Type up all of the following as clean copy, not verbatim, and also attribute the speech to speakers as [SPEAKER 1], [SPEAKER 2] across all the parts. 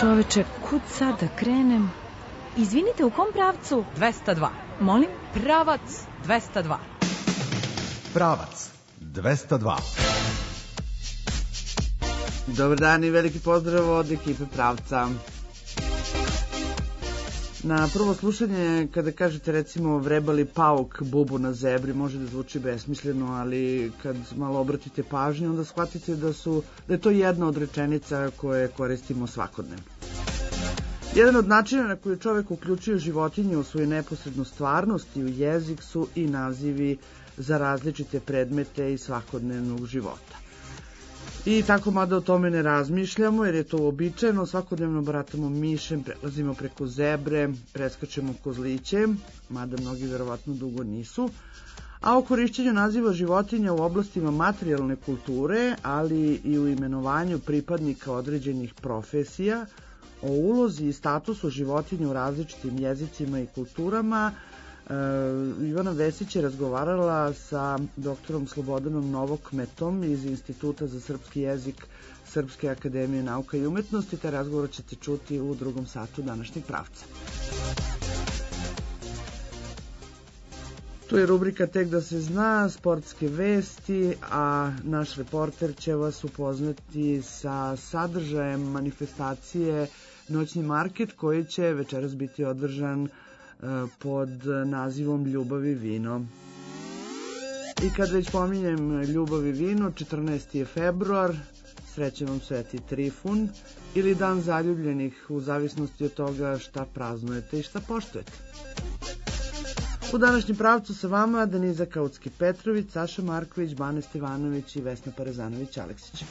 [SPEAKER 1] čoveče, kud sad da krenem? Izvinite, u kom pravcu?
[SPEAKER 2] 202.
[SPEAKER 1] Molim?
[SPEAKER 2] Pravac 202.
[SPEAKER 3] Pravac 202.
[SPEAKER 4] Dobar dan i veliki pozdrav od ekipe Pravca. Na prvo slušanje, kada kažete recimo vrebali pauk bubu na zebri, može da zvuči besmisleno, ali kad malo obratite pažnju, onda shvatite da je to jedna od rečenica koje koristimo svakodnevno. Jedan od načina na koji čovek uključuje životinje u svoju neposrednu stvarnost i u jezik su i nazivi za različite predmete iz svakodnevnog života. I tako mada o tome ne razmišljamo, jer je to uobičajeno, svakodnevno baratamo mišem, prelazimo preko zebre, preskačemo kozliće, mada mnogi verovatno dugo nisu, a o korišćenju naziva životinja u oblastima materijalne kulture, ali i u imenovanju pripadnika određenih profesija, o ulozi i statusu životinja u različitim jezicima i kulturama, Ivana Vesić je razgovarala sa doktorom Slobodanom Novokmetom iz Instituta za srpski jezik Srpske akademije nauka i umetnosti. Taj razgovor ćete čuti u drugom satu današnjeg Pravca. Tu je rubrika Tek da se zna, sportske vesti, a naš reporter će vas upoznati sa sadržajem manifestacije Noćni market koji će večeras biti održan pod nazivom Ljubav i vino. I kad već pominjem ljubav i vino, 14. je februar, srećan vam Sveti Trifun, ili Dan zaljubljenih, u zavisnosti od toga šta praznujete i šta poštujete. U današnjem Pravcu sa vama Deniza Kaucki-Petrović, Saša Marković, Bane Stevanović i Vesna Parezanović-Aleksić.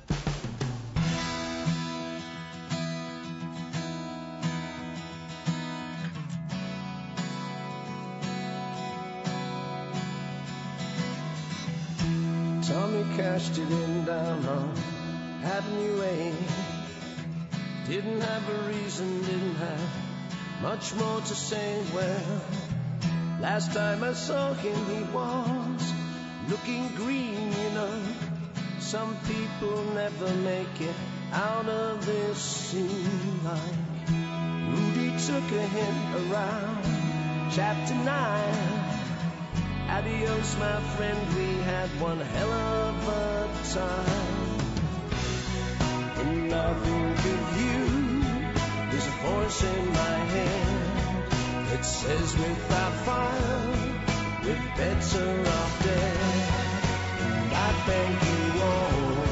[SPEAKER 5] Cashed it in down on Avenue A. Didn't have a reason, didn't have much more to say. Well, last time I saw him he was looking green, you know. Some people never make it out of this scene. Like Rudy took a hint around chapter 9. Adios, my friend, we had one hell of a time. And I think of you, there's a voice in my head that says without fire, we're better off dead. And I thank you all.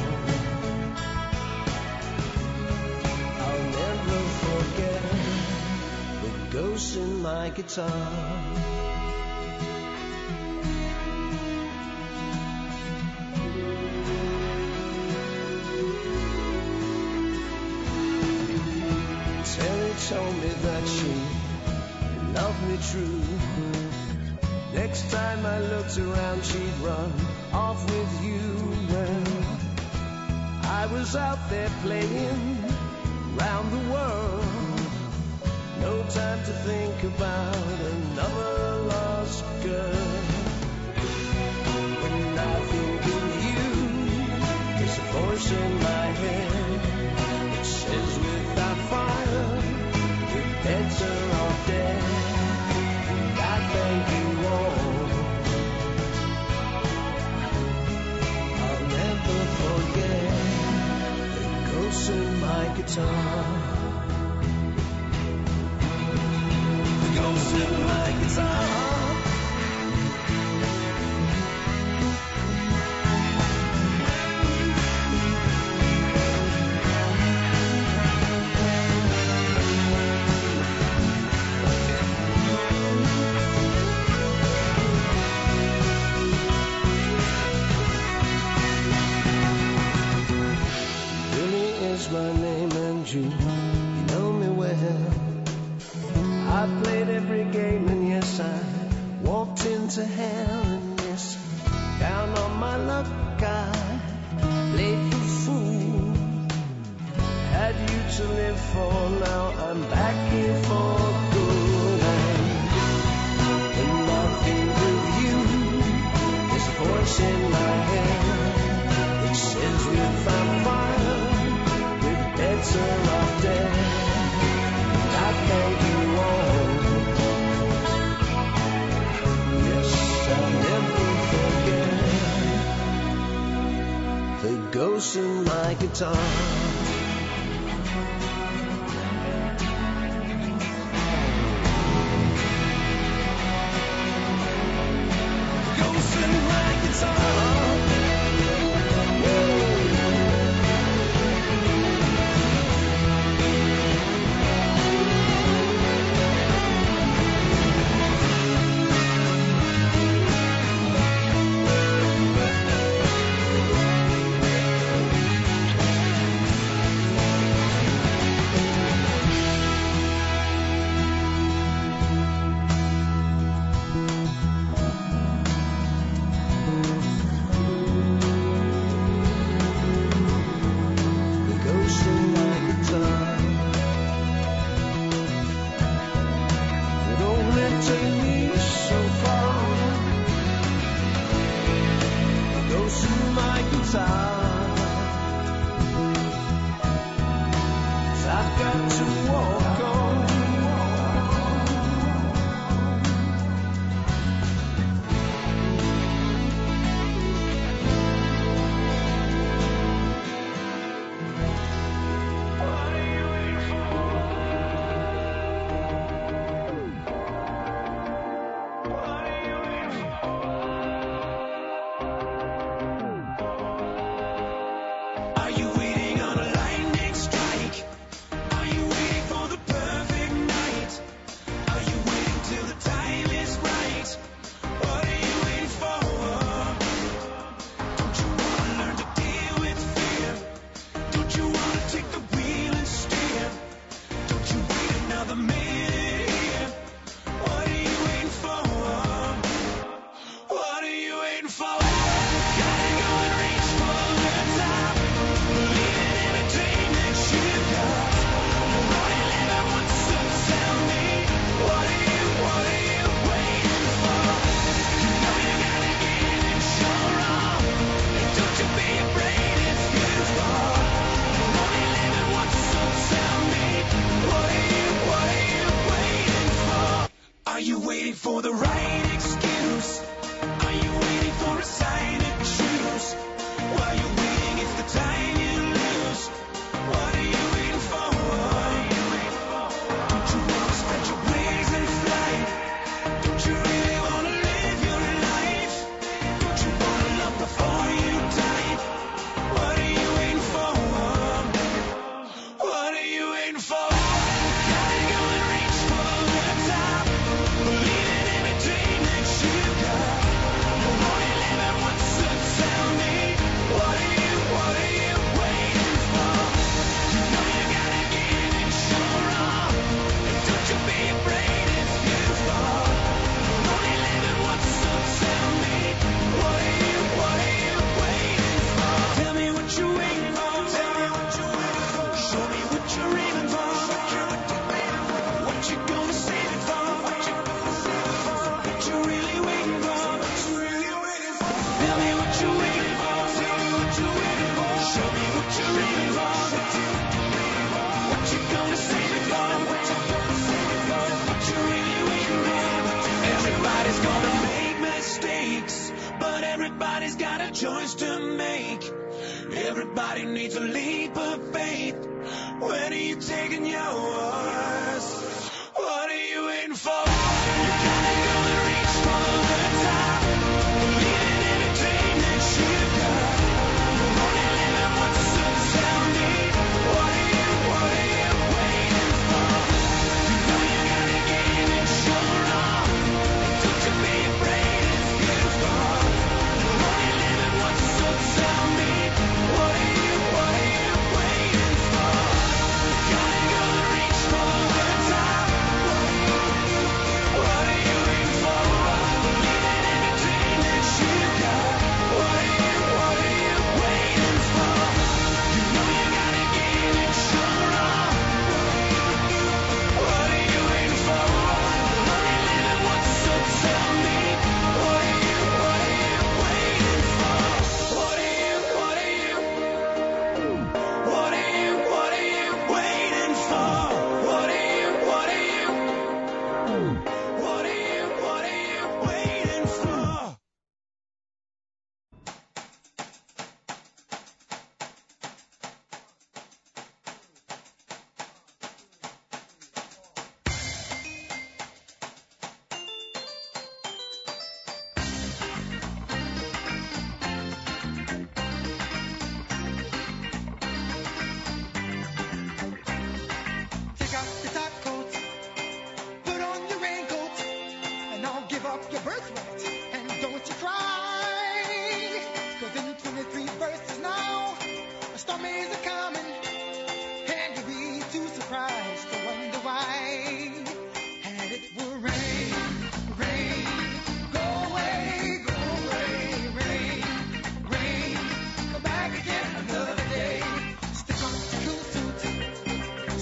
[SPEAKER 5] I'll never forget the ghost in my guitar. Told me that she loved me true. Next time I looked around, she'd run off with you. Well, I was out there playing round the world. No time to think about another lost girl. When I think of you, there's a voice in my head that says without fire, better off dead. And I thank you all. I'll never forget the ghost in my guitar. The ghost in my guitar. My name and you know me well. I played every game and yes, I walked into hell. And yes, down on my luck I played the fool. Had you to live for, now I'm back here for good. And I think of you, there's a voice in my head that says without fire, better off dead. ghost in my guitar. Ghost in my guitar.
[SPEAKER 6] Everybody needs a leap of faith. When are you taking yours? What are you waiting for? You gotta go and reach for the top. Believing in a dream that you've got. You're only living once, so tell me, what are you waiting for? You know you gotta get in and show wrong. Don't you be afraid if you fall. You're only living once, so tell me, what are you waiting for? You gotta go and reach for the top.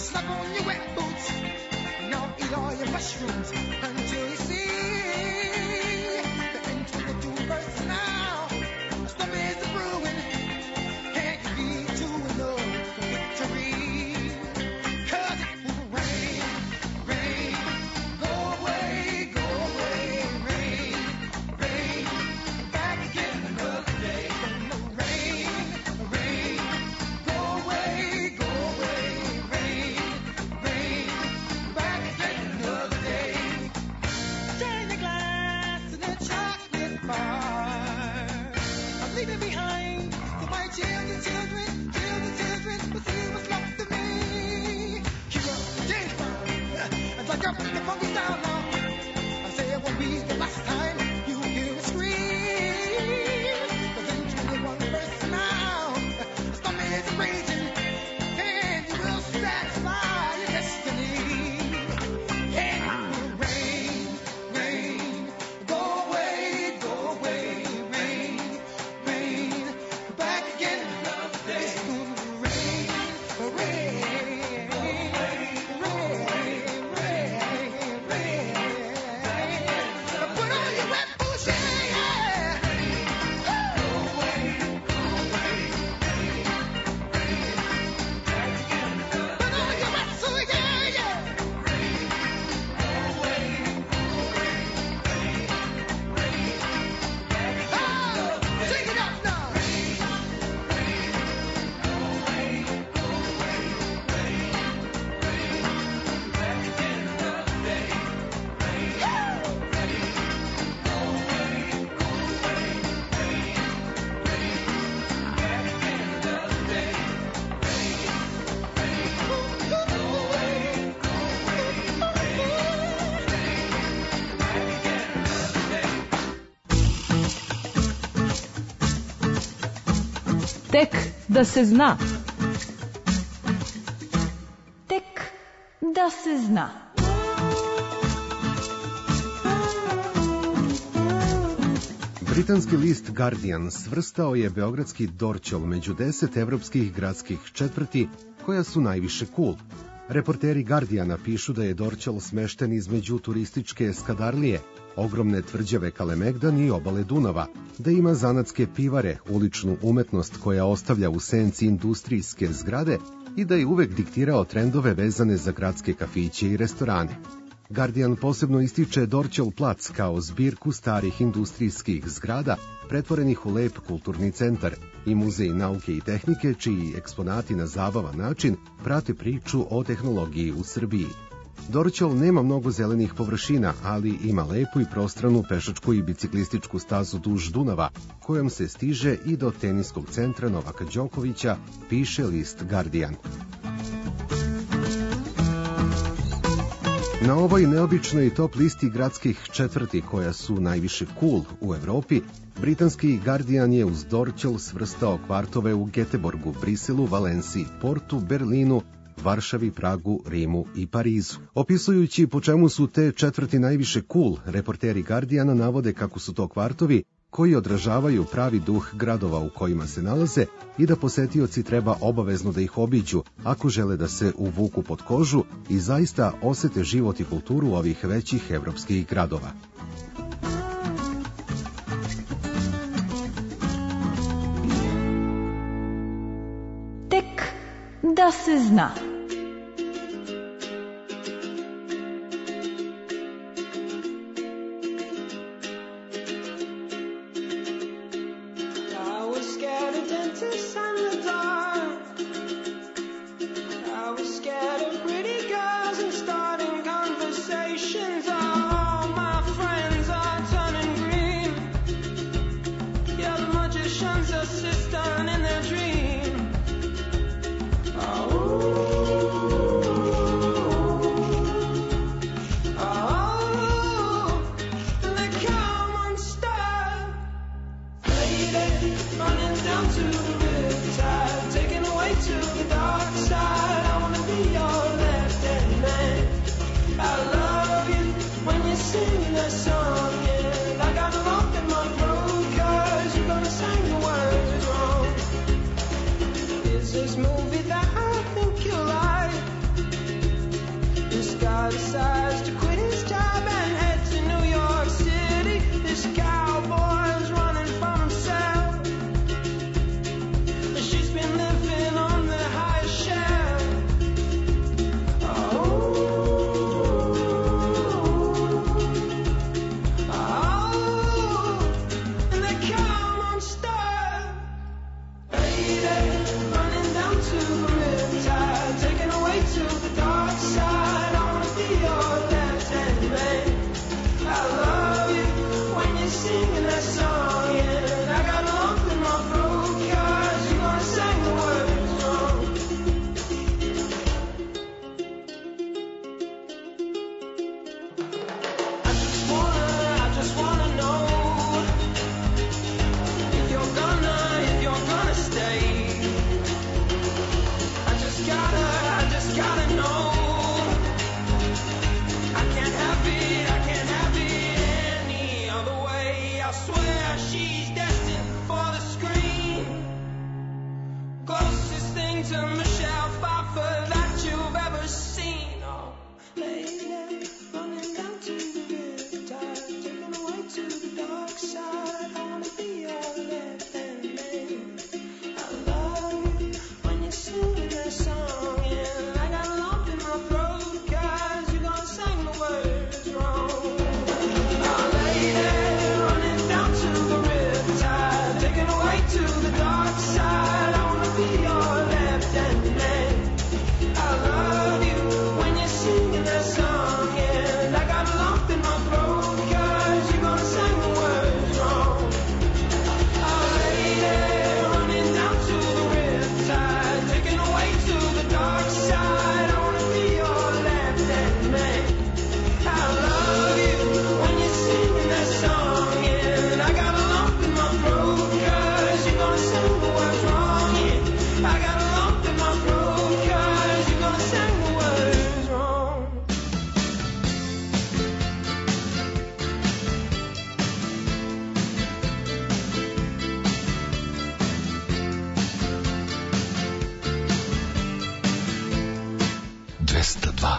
[SPEAKER 7] slap on your wet boots. Now eat all your mushrooms until you see the end to the universe now. A storm is brewing, and you need to know the victory. 'Cause it will rain, rain, go away, rain, rain, back again another day. Rain, rain, go away, rain, rain, back again another day. Turn the glass in a chocolate bar. I'm leaving behind for my children, will see what's left of me. Keep up the James Brown, and like up the funky style now. I say it won't be the last time you hear me scream. 'Cause in 21st now, the storm is raging, and you will satisfy your destiny. And it will rain, rain, go away, rain, rain, back again another day. It's gonna rain, rain, rain, put on your wet boots, yeah. Go away, put on your wet suit, yeah. Sing it up now.
[SPEAKER 2] Tek da se zna.
[SPEAKER 1] Tek da se zna.
[SPEAKER 3] Britanski list Guardian svrstao je beogradski Dorćol među 10 evropskih gradskih četvrti koja su najviše cool. Reporteri Guardiana pišu da je Dorćol smešten između turističke eskadarlije, ogromne tvrđave Kalemegdan i obale Dunava, da ima zanatske pivare, uličnu umetnost koja ostavlja u senci industrijske zgrade i da je uvek diktirao trendove vezane za gradske kafiće i restorane. Guardian posebno ističe Dorćol plac kao zbirku starih industrijskih zgrada pretvorenih u lep kulturni centar i muzej nauke i tehnike čiji eksponati na zabavan način prate priču o tehnologiji u Srbiji. Dorćol nema mnogo zelenih površina, ali ima lepu i prostranu pešačku i biciklističku stazu duž Dunava, kojom se stiže i do teniskog centra Novaka Đokovića, piše list Guardian. Na ovoj neobičnoj top listi gradskih četvrti koja su najviše cool u Evropi, britanski Guardian je uz Dorćol svrstao kvartove u Geteborgu, Briselu, Valenciji, Portu, Berlinu, Varšavi, Pragu, Rimu i Parizu. Opisujući po čemu su te četvrti najviše cool, reporteri Guardiana navode kako su to kvartovi koji odražavaju pravi duh gradova u kojima se nalaze i da posetioci treba obavezno da ih obiđu ako žele da se uvuku pod kožu i zaista osete život i kulturu ovih većih evropskih gradova.
[SPEAKER 1] Tek da se zna.
[SPEAKER 6] Assistant in their dream. Oh.
[SPEAKER 8] 202.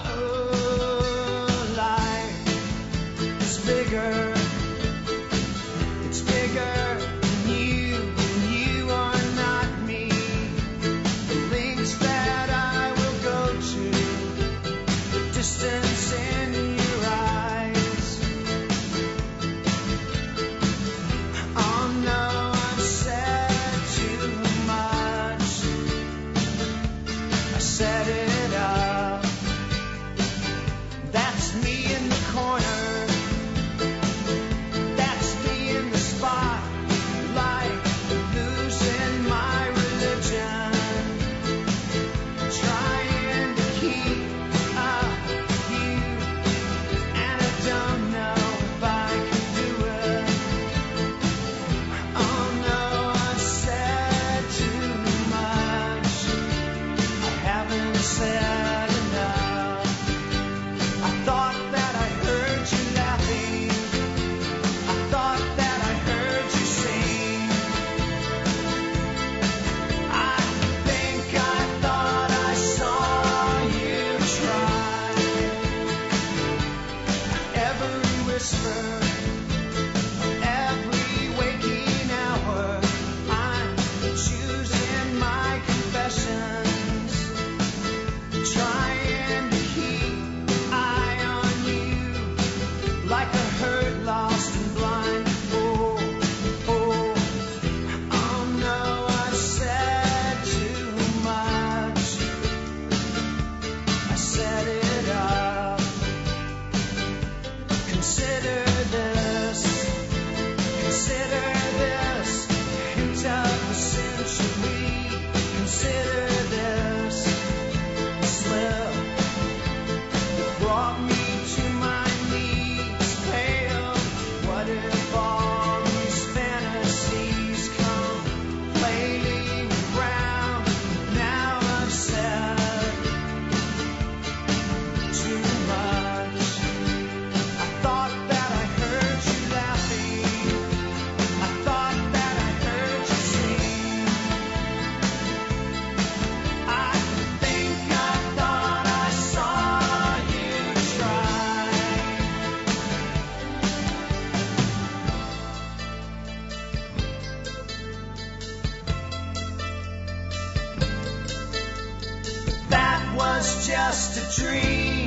[SPEAKER 6] Just a dream.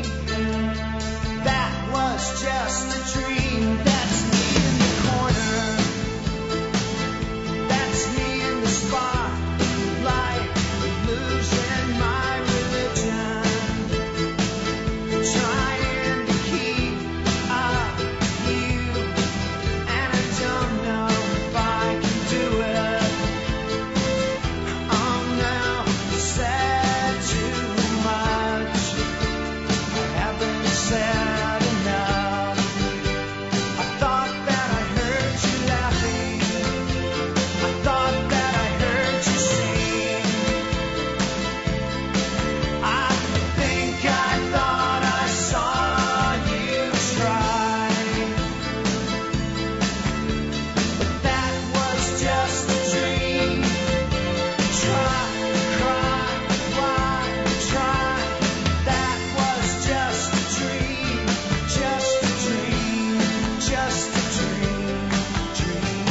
[SPEAKER 6] That was just a dream. That's me in the corner. That's me in the spotlight, losing my religion, trying to keep up you, and I don't know if I can do it. Oh no, said too much. Sad enough. I thought that I heard you laughing. I thought that I heard you sing. I think I thought I saw you try. But that was just a dream. Try, cry, why, try. That was just a dream, just a dream, just a dream, dream.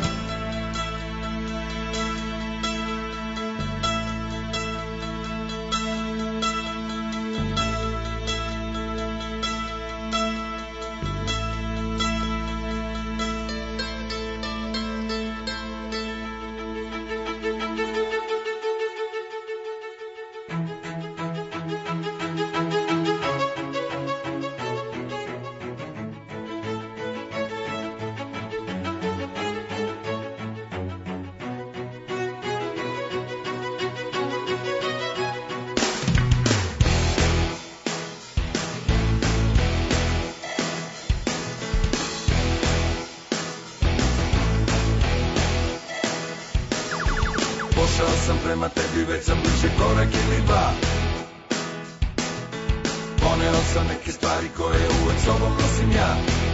[SPEAKER 8] Pošao sam prema tebi, već sam bliže korak ili dva. Poneo sam neke stvari koje uvek sobom nosim ja.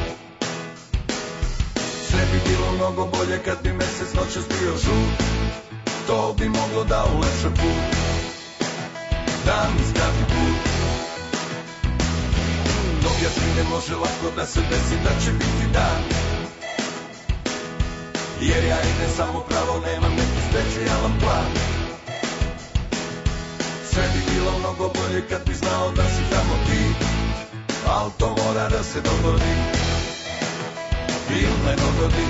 [SPEAKER 8] Sve bi bilo mnogo bolje kad bi mesec noćas bio žut. To bi moglo da ulepša put, da mi skrati put. može lako da se desi da će biti dan. Jer ja idem samo pravo, nemam neki specijalan plan. Sve bi bilo mnogo bolje kad bi znao da si tamo ti, al to mora da se dogodi ili ne dogodi.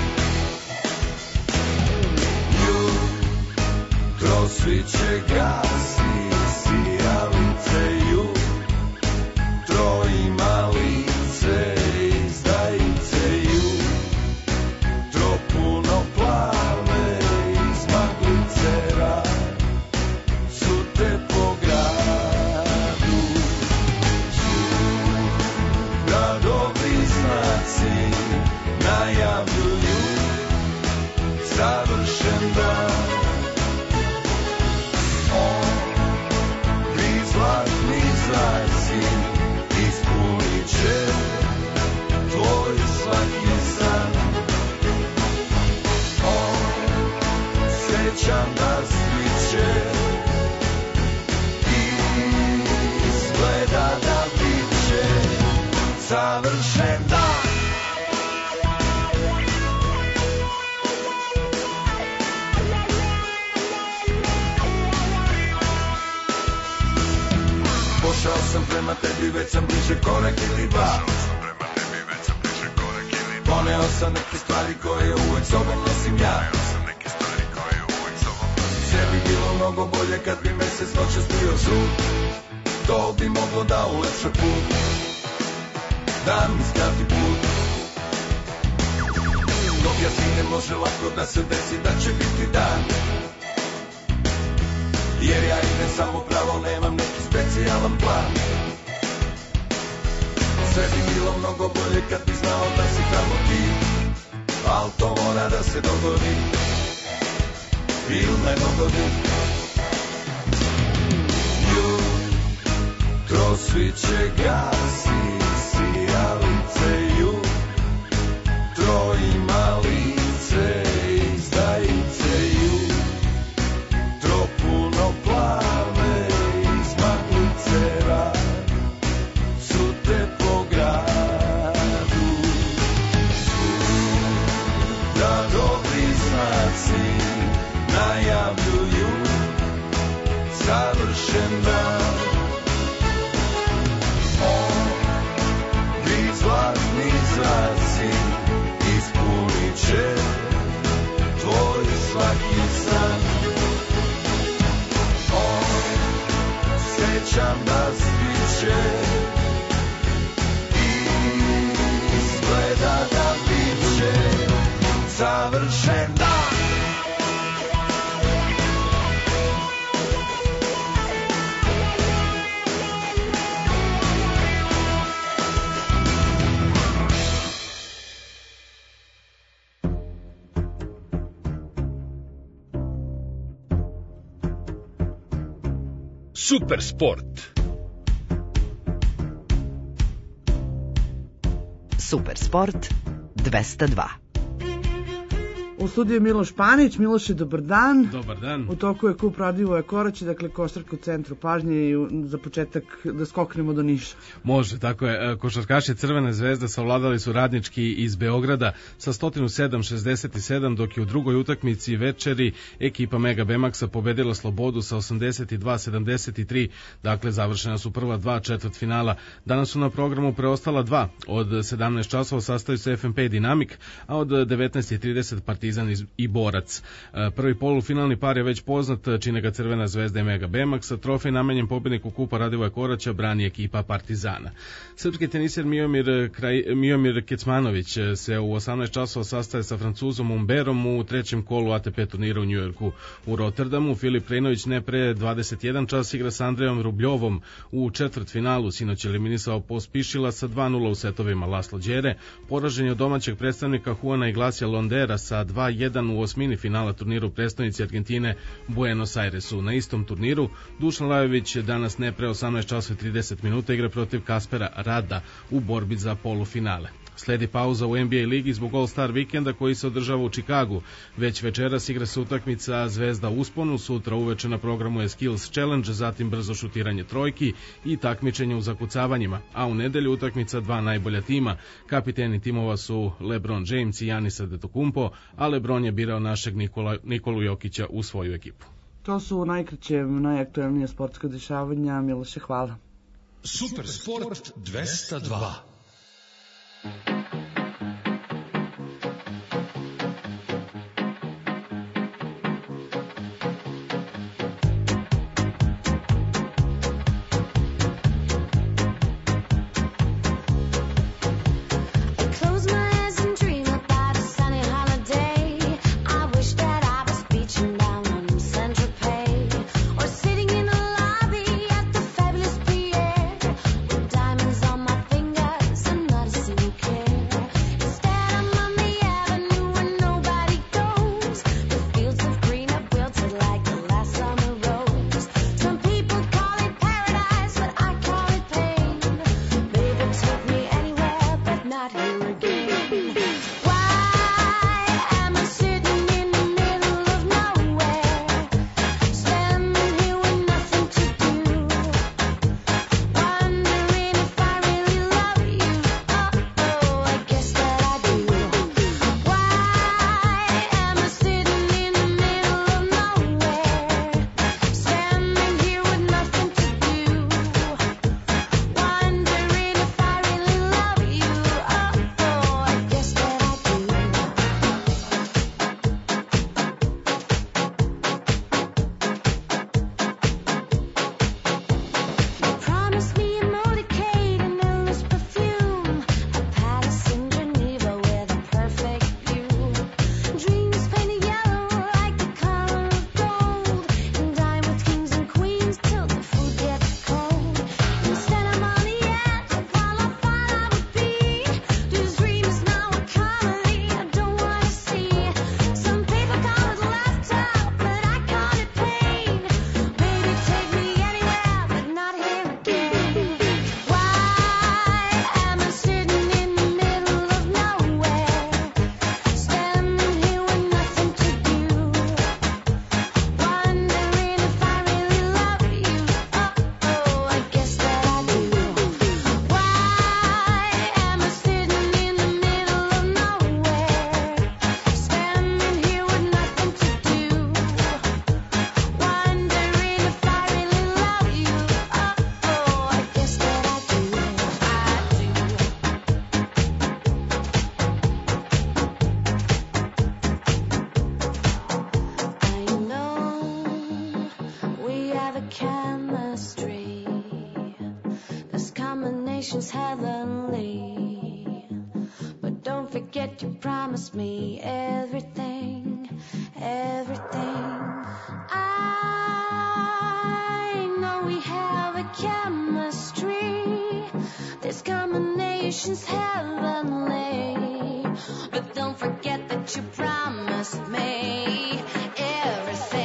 [SPEAKER 8] Jutro sviće gasi, sijalice jutro ima lice, izdajice jutro puno plave, iz maglice su te po gradu. Da dobri znaci najavljuju savršen dan. Ovi zlatni zraci ispunit će tvoj svaki san. Osjećam da sviće izgleda da bit će savršen dan. Pošao sam prema tebi, već sam bliže korak ili dva. Poneo sam neke stvari koje uvek sobom nosim ja. Sve bi bilo mnogo bolje kad bi mesec noćas bio žut. To bi moglo da ulepša put, da mi skrati put. Dok ja sinem može lako da se desi da će biti dan. Jer ja idem samo pravo, nemam neki specijalan plan. Sve bi bilo mnogo bolje kad bi znao da si tamo ti, al to mora da se dogodi ili ne dogodi. Jutro sviće gasi, sijalice jutro ima lice, izdajice jutro puno plave, iz maglice su te po gradu. Da dobri znaci najavljuju savršen dan. Ovi zlatni zraci ispunit će tvoj svaki san. Osjećam da sviće izgleda da bit će savršen dan.
[SPEAKER 9] Super sport.
[SPEAKER 10] Super sport 202.
[SPEAKER 4] U studiju je Miloš Panić. Miloše, dobar dan.
[SPEAKER 11] Dobar dan.
[SPEAKER 4] U toku je kup Radivoja Koraća, dakle košarka u centru pažnje i za početak da skoknemo do Niša.
[SPEAKER 11] Može, tako je. Košarkaši Crvene zvezde savladali su Radnički iz Beograda sa 107-67, dok je u drugoj utakmici večeri ekipa Mega Bemaxa pobedila Slobodu sa 82-73, dakle završena su prva dva četvrtfinala. Danas su na programu preostala dva. Od 17 časova sastaju se FNP i Dinamik, a od 19:30 Partizan i Borac. Prvi polufinalni par je već poznat, čine ga Crvena zvezda i Mega Bemax. Trofej namenjen pobedniku kupa Radivoja Koraća brani ekipa Partizana. Srpski teniser Miomir Kecmanović se u 18 časova sastaje sa Francuzom Umberom u trećem kolu ATP turnira u Njujorku. U Rotterdamu Filip Krejnović ne pre 21 čas igra sa Andrejom Rubljovom u četvrtfinalu. Sinoć je eliminisao Pospišila sa 2:0 u setovima. Laslo Đere poražen je od domaćeg predstavnika Juana Iglesia Londera sa 2-1 u osmini finala turniru u prestonici Argentine Buenos Airesu. Na istom turniru Dušan Lajović danas ne pre 18 časova 30 minuta igra protiv Kaspera Rada u borbi za polufinale. Sledi pauza u NBA ligi zbog All-Star vikenda koji se održava u Čikagu. Već večeras igra se utakmica Zvezda Usponu, sutra uveče na programu je Skills Challenge, zatim brzo šutiranje trojki i takmičenje u zakucavanjima, a u nedelju utakmica dva najbolja tima. Kapiteni timova su LeBron James i Giannis Antetokounmpo, a LeBron je birao našeg Nikolu Jokića u svoju ekipu.
[SPEAKER 4] To su najkraće, najaktuelnije sportska dešavanja. Miloše, hvala.
[SPEAKER 9] Super Sport 202.
[SPEAKER 12] combination's heavenly. But don't forget you promised me everything, everything. I know we have a chemistry. This combination's heavenly. But don't forget that you promised me everything.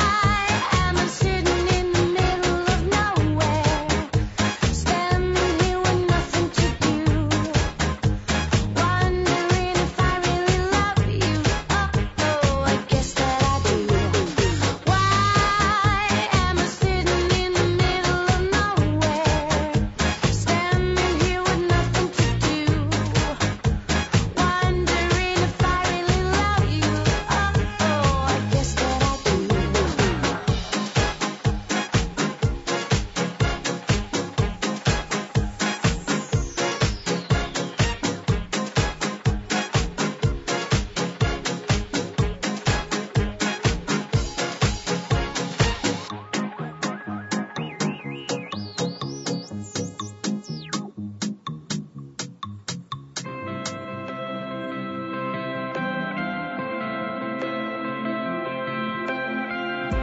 [SPEAKER 12] Why am I sitting in the middle of nowhere, standing here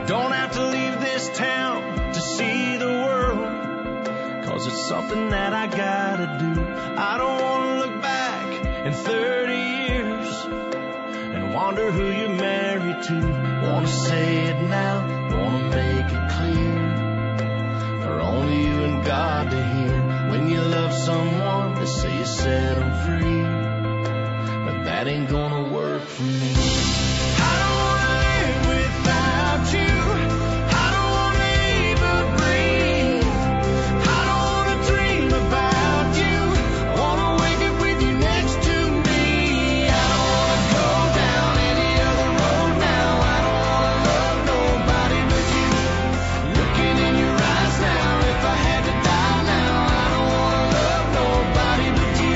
[SPEAKER 5] don't have to leave this town to see the world, 'cause it's something that I gotta do. I don't wanna look back in 30 years and wonder who you're married to. Wanna say it now, wanna make it clear, for only you and God to hear. When you love someone, they say you set them free, but that ain't gonna work for me. I don't wanna live without you. I don't wanna even breathe. I don't wanna dream about you. I wanna wake up with you next to me. I don't wanna go down any other road now. I don't wanna love nobody but you. Looking in your eyes now, if I had to die now, I don't wanna love nobody but you.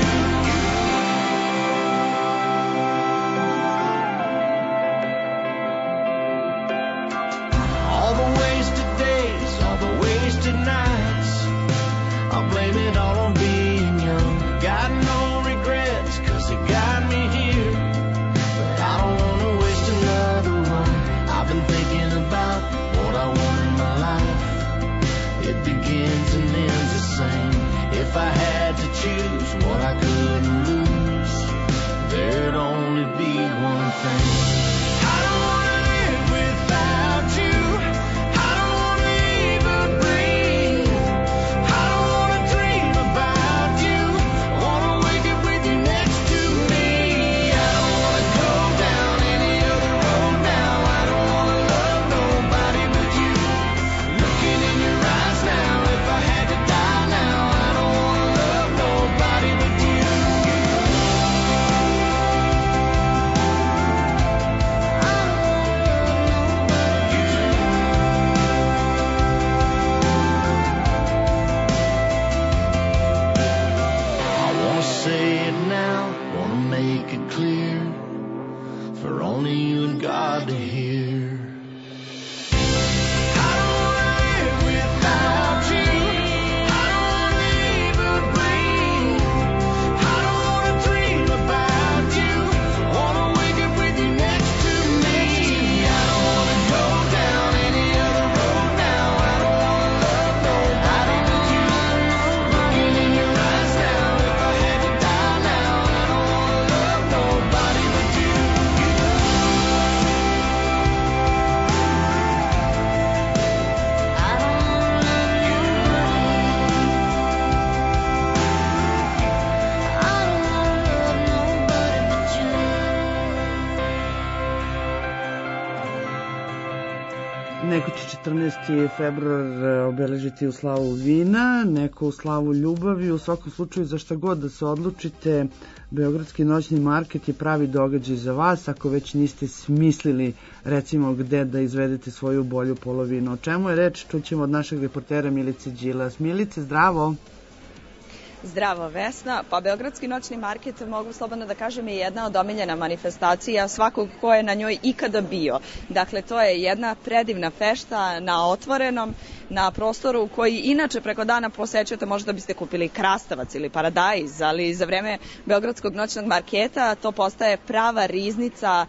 [SPEAKER 5] All the wasted days, all the wasted nights, I'll blame it all on being young. Got no regrets, 'cause it got me here, but I don't wanna waste another one. I've been thinking about what I want in my life. It begins and ends the same. If I had to choose what I couldn't lose, there'd only be one thing. I don't wanna live without you. I don't wanna even breathe. I don't wanna dream about you. I wanna wake up with you next to me. I don't wanna go down any other road now. I don't wanna love nobody but you. Looking in your eyes now, if I had to die now, I don't wanna love nobody but you. I wanna say it now, wanna make it clear, for only you and God to hear. I don't wanna live without you. I don't wanna even breathe. I don't wanna dream about you. I wanna wake up with you next to me. I don't wanna go down any other road now. I don't wanna love nobody but you. Looking in your eyes now, if I had to die now, I don't wanna love nobody but you.
[SPEAKER 4] Neko će 14. februar obeležiti u slavu vina, neko u slavu ljubavi. U svakom slučaju, za šta god da se odlučite, Beogradski noćni market je pravi događaj za vas, ako već niste smislili recimo gde da izvedete svoju bolju polovinu. O čemu je reč, čućemo od našeg reportera Milice Đilas. Milice, zdravo!
[SPEAKER 13] Zdravo, Vesna. Pa Beogradski noćni market, mogu slobodno da kažem, je jedna od omiljena manifestacija svakog ko je na njoj ikada bio. Dakle, to je jedna predivna fešta na otvorenom, na prostoru koji inače preko dana posećujete, možda biste kupili krastavac ili paradajz, ali za vreme Beogradskog noćnog marketa to postaje prava riznica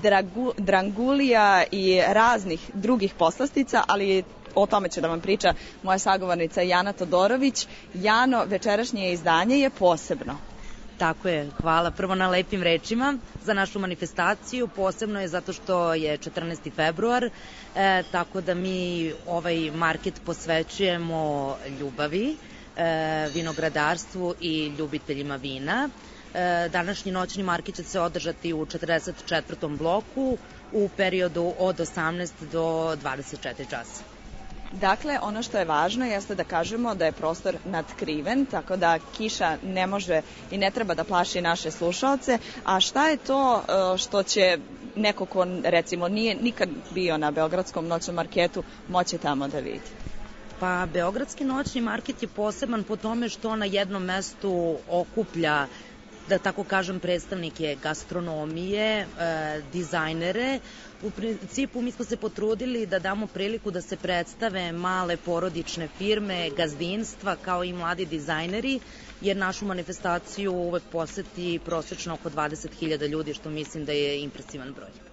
[SPEAKER 13] drangulija i raznih drugih poslastica, ali o tome će da vam priča moja sagovornica Jana Todorović. Jano, večerašnje izdanje je posebno.
[SPEAKER 14] Tako je, hvala prvo na lepim rečima za našu manifestaciju. Posebno je zato što je 14. februar, tako da mi ovaj market posvećujemo ljubavi, vinogradarstvu i ljubiteljima vina. Današnji noćni market će se održati u 44. bloku u periodu od 18 do 24 časa.
[SPEAKER 13] Dakle, ono što je važno jeste da kažemo da je prostor natkriven, tako da kiša ne može i ne treba da plaši naše slušaoce. A šta je to što će neko ko recimo nije nikad bio na Beogradskom noćnom marketu moći tamo da vidi?
[SPEAKER 14] Pa, Beogradski noćni market je poseban po tome što na jednom mestu okuplja, da tako kažem, predstavnike gastronomije, dizajnere. U principu mi smo se potrudili da damo priliku da se predstave male porodične firme, gazdinstva kao i mladi dizajneri, jer našu manifestaciju uvek poseti prosečno oko 20.000 ljudi, što mislim da je impresivan broj.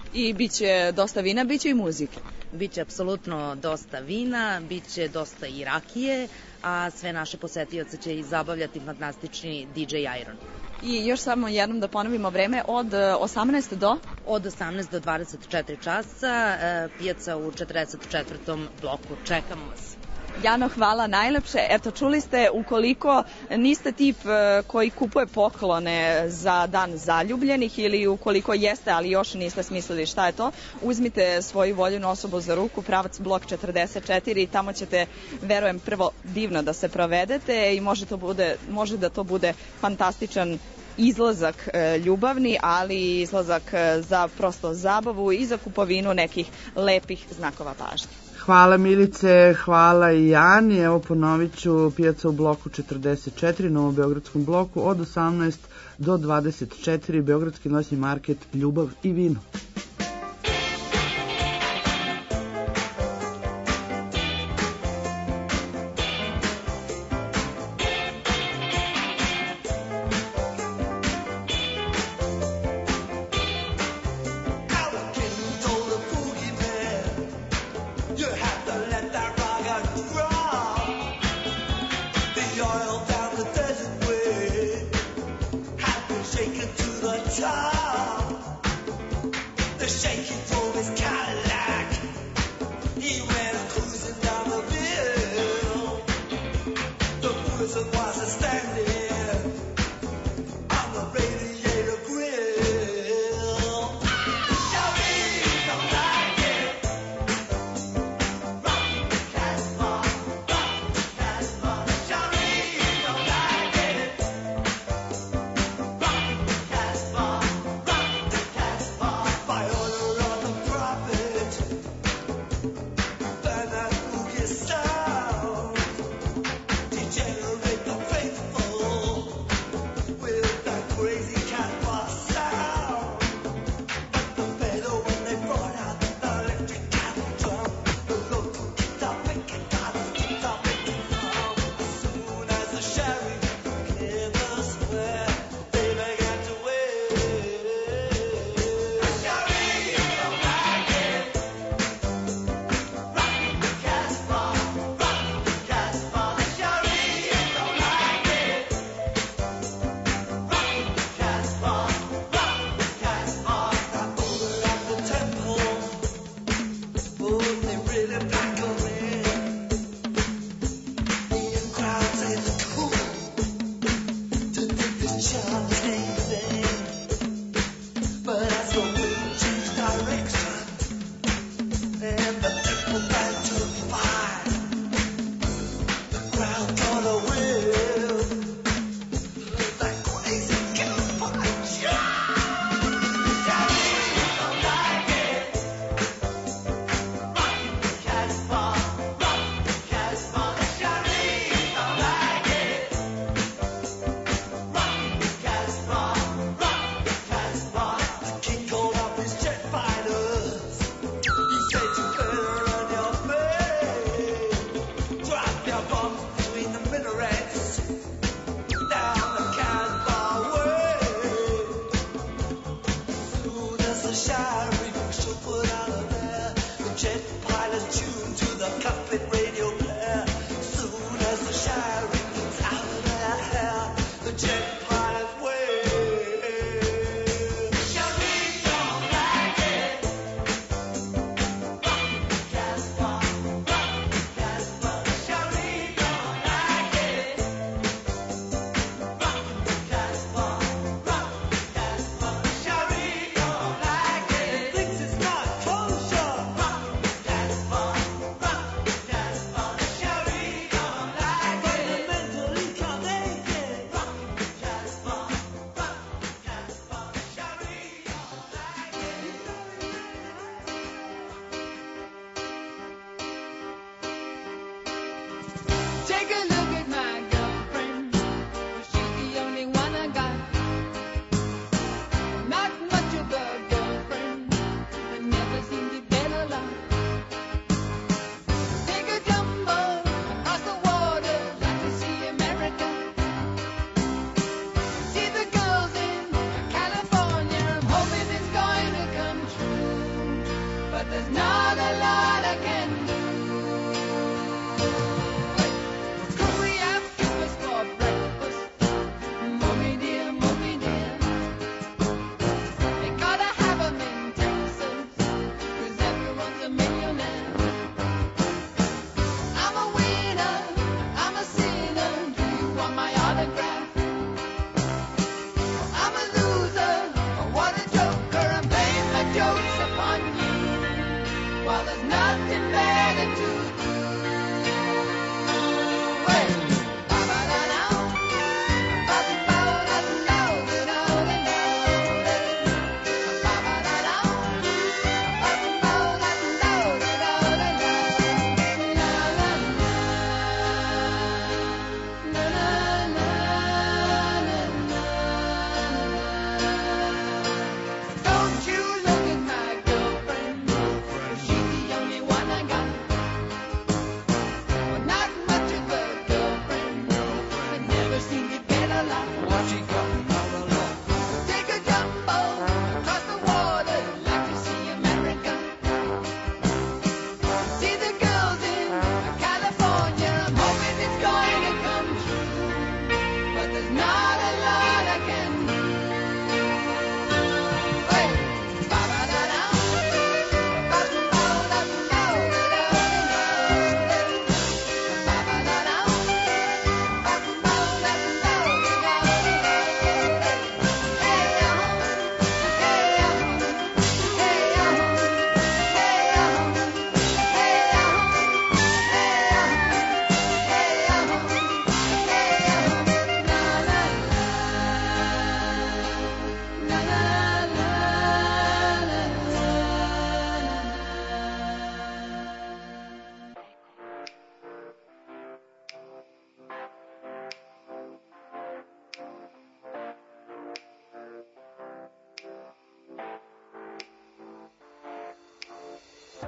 [SPEAKER 13] I bit će dosta vina, bit će i muzike.
[SPEAKER 14] Biće apsolutno dosta vina, biće dosta i rakije, a sve naše posetioce će i zabavljati fantastični DJ Iron.
[SPEAKER 13] I još samo jednom da ponovimo vreme od 18 do?
[SPEAKER 14] Od 18 do 24 časa, pijaca u 44. bloku. Čekamo vas.
[SPEAKER 13] Jano, hvala najlepše. Eto, čuli ste, ukoliko niste tip koji kupuje poklone za dan zaljubljenih ili ukoliko jeste, ali još niste smislili šta je to, uzmite svoju voljenu osobu za ruku, pravac blok 44 i tamo ćete, verujem, prvo divno da se provedete i može da to bude fantastičan izlazak ljubavni, ali i izlazak za prosto zabavu i za kupovinu nekih lepih znakova pažnje.
[SPEAKER 4] Hvala Milice, hvala i Jani. Evo ponovit ću, pijaca u bloku 44, Novobeogradskom bloku, od 18 do 24, Beogradski noćni market, ljubav i vino.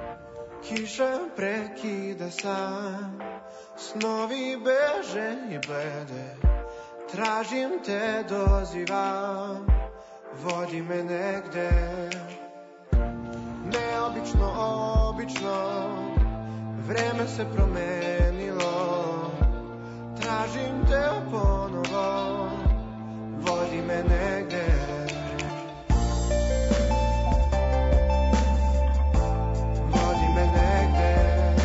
[SPEAKER 15] Kiša prekida san, snovi beže i blede, tražim te, dozivam, vodi me negde. Neobično, obično, vreme se promenilo, tražim te ponovo, vodi me negde. Vodi me negde.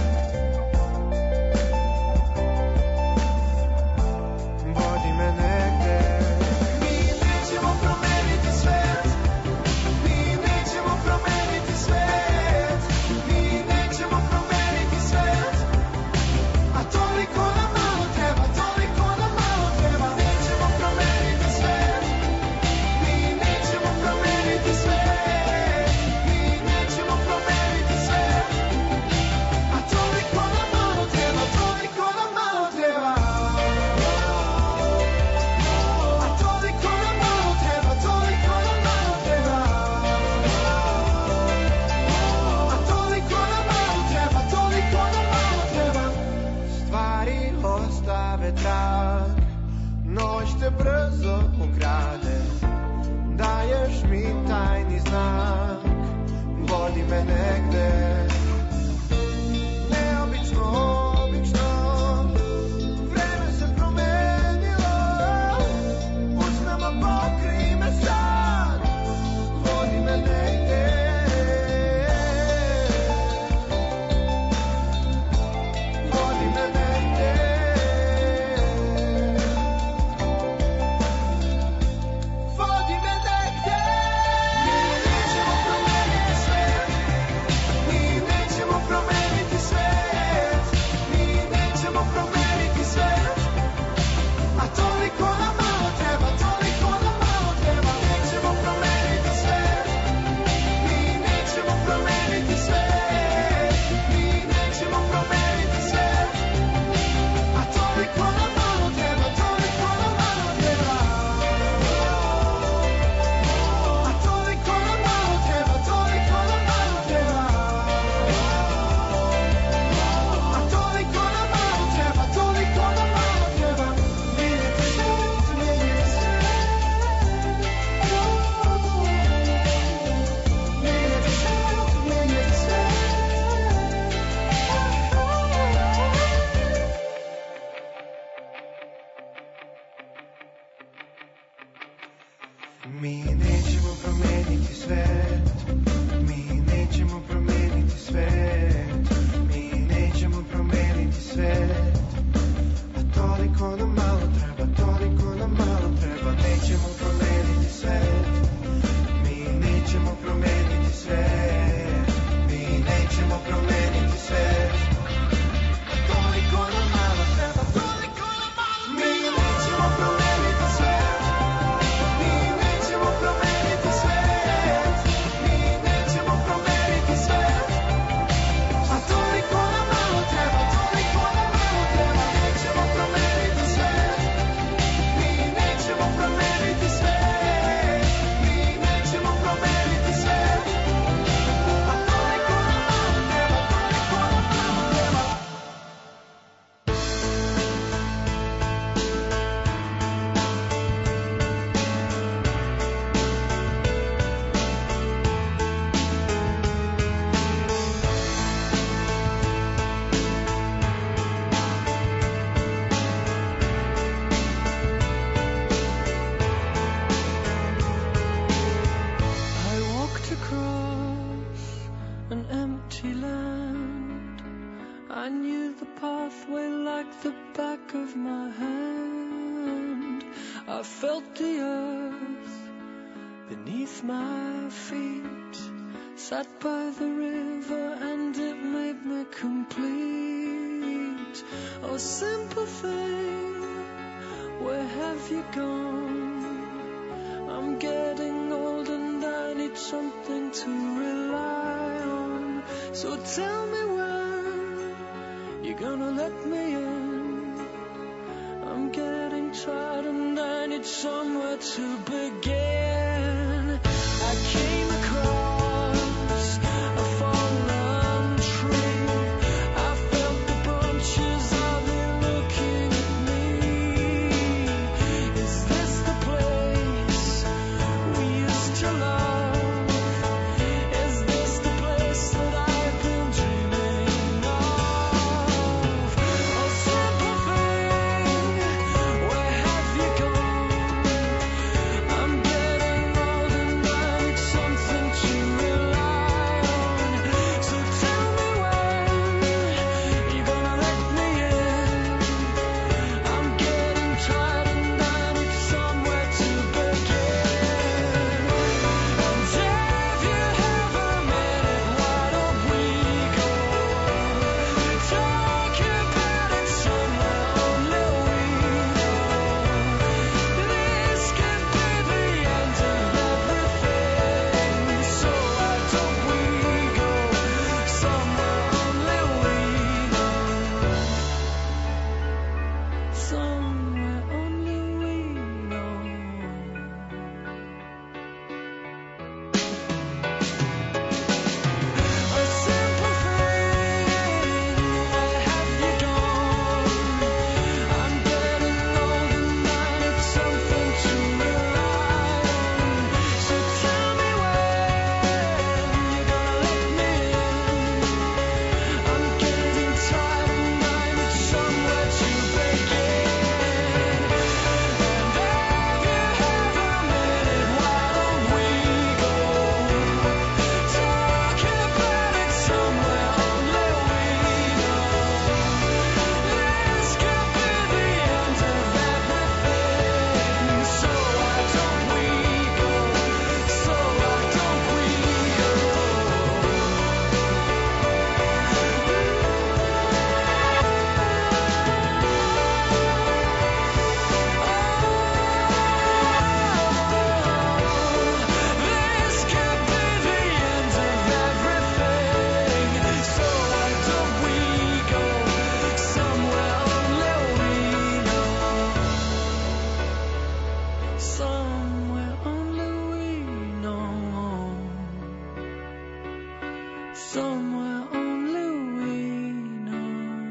[SPEAKER 15] Vodi me negde. Mi nećemo promeniti svet, mi nećemo promeniti svet, mi nećemo promeniti svet, a toliko nam malo treba, toliko nam malo treba. Nećemo promeniti svet, mi nećemo promeniti svet, mi nećemo promeniti svet, a toliko nam malo treba, toliko nam malo treba. A toliko nam malo treba, toliko nam malo treba. A toliko nam malo treba, toliko nam malo treba. Stvari ostave trag, noć te brzo ukrade, daješ mi tajni znak, vodi me negde. Neobično, obično, vreme se promenilo, usnama pokri me sad, vodi me negde. Vodi me negde. Vodi me negde. Mi nećemo promeniti svet, mi nećemo promeniti svet, a toliko nam malo treba, toliko nam malo treba. Nećemo promeniti svet, mi nećemo promeniti svet, mi nećemo promeniti svet, a toliko nam malo treba, toliko nam malo treba. A toliko nam malo treba, toliko nam malo treba. A toliko nam malo treba, toliko nam malo treba. Mijenjati svet, mijenjati svet. Mijenjati svet, mijenjati svet. Mi nećemo promeniti svet, mi nećemo promeniti svet, mi nećemo promeniti svet, a toliko nam malo treba, toliko nam malo treba. Nećemo promeniti svet, mi nećemo promeniti svet, mi nećemo promeniti svet, a toliko nam malo treba, toliko nam malo treba. Mi nećemo promeniti svet, mi nećemo promeniti svet, mi nećemo promeniti svet, a toliko nam malo treba, toliko nam malo treba. Nećemo promeniti svet, mi nećemo promeniti svet, mi nećemo promeniti svet, a toliko nam malo treba, toliko nam malo treba.
[SPEAKER 6] I walked across an empty land. I knew the pathway like the back of my hand. I felt the earth beneath my feet. Sat by the river and it made me complete. Oh, simple thing, where have you gone? I'm getting old and I need something to rely on. So tell me when you're gonna let me in. I'm getting tired and I need somewhere to begin. I came across a fallen somewhere only we know. A simple thing, where have you gone? I'm getting old and I need something to rely on. So tell me when you're gonna let me in. I'm getting tired and I need somewhere to begin. And if you have a minute, why don't we go talking about it somewhere only we know. This could be the end of everything. So why don't we go? So why don't we go? This could be the end of everything. So why don't we go somewhere only we know? Somewhere only we know. Somewhere only we know.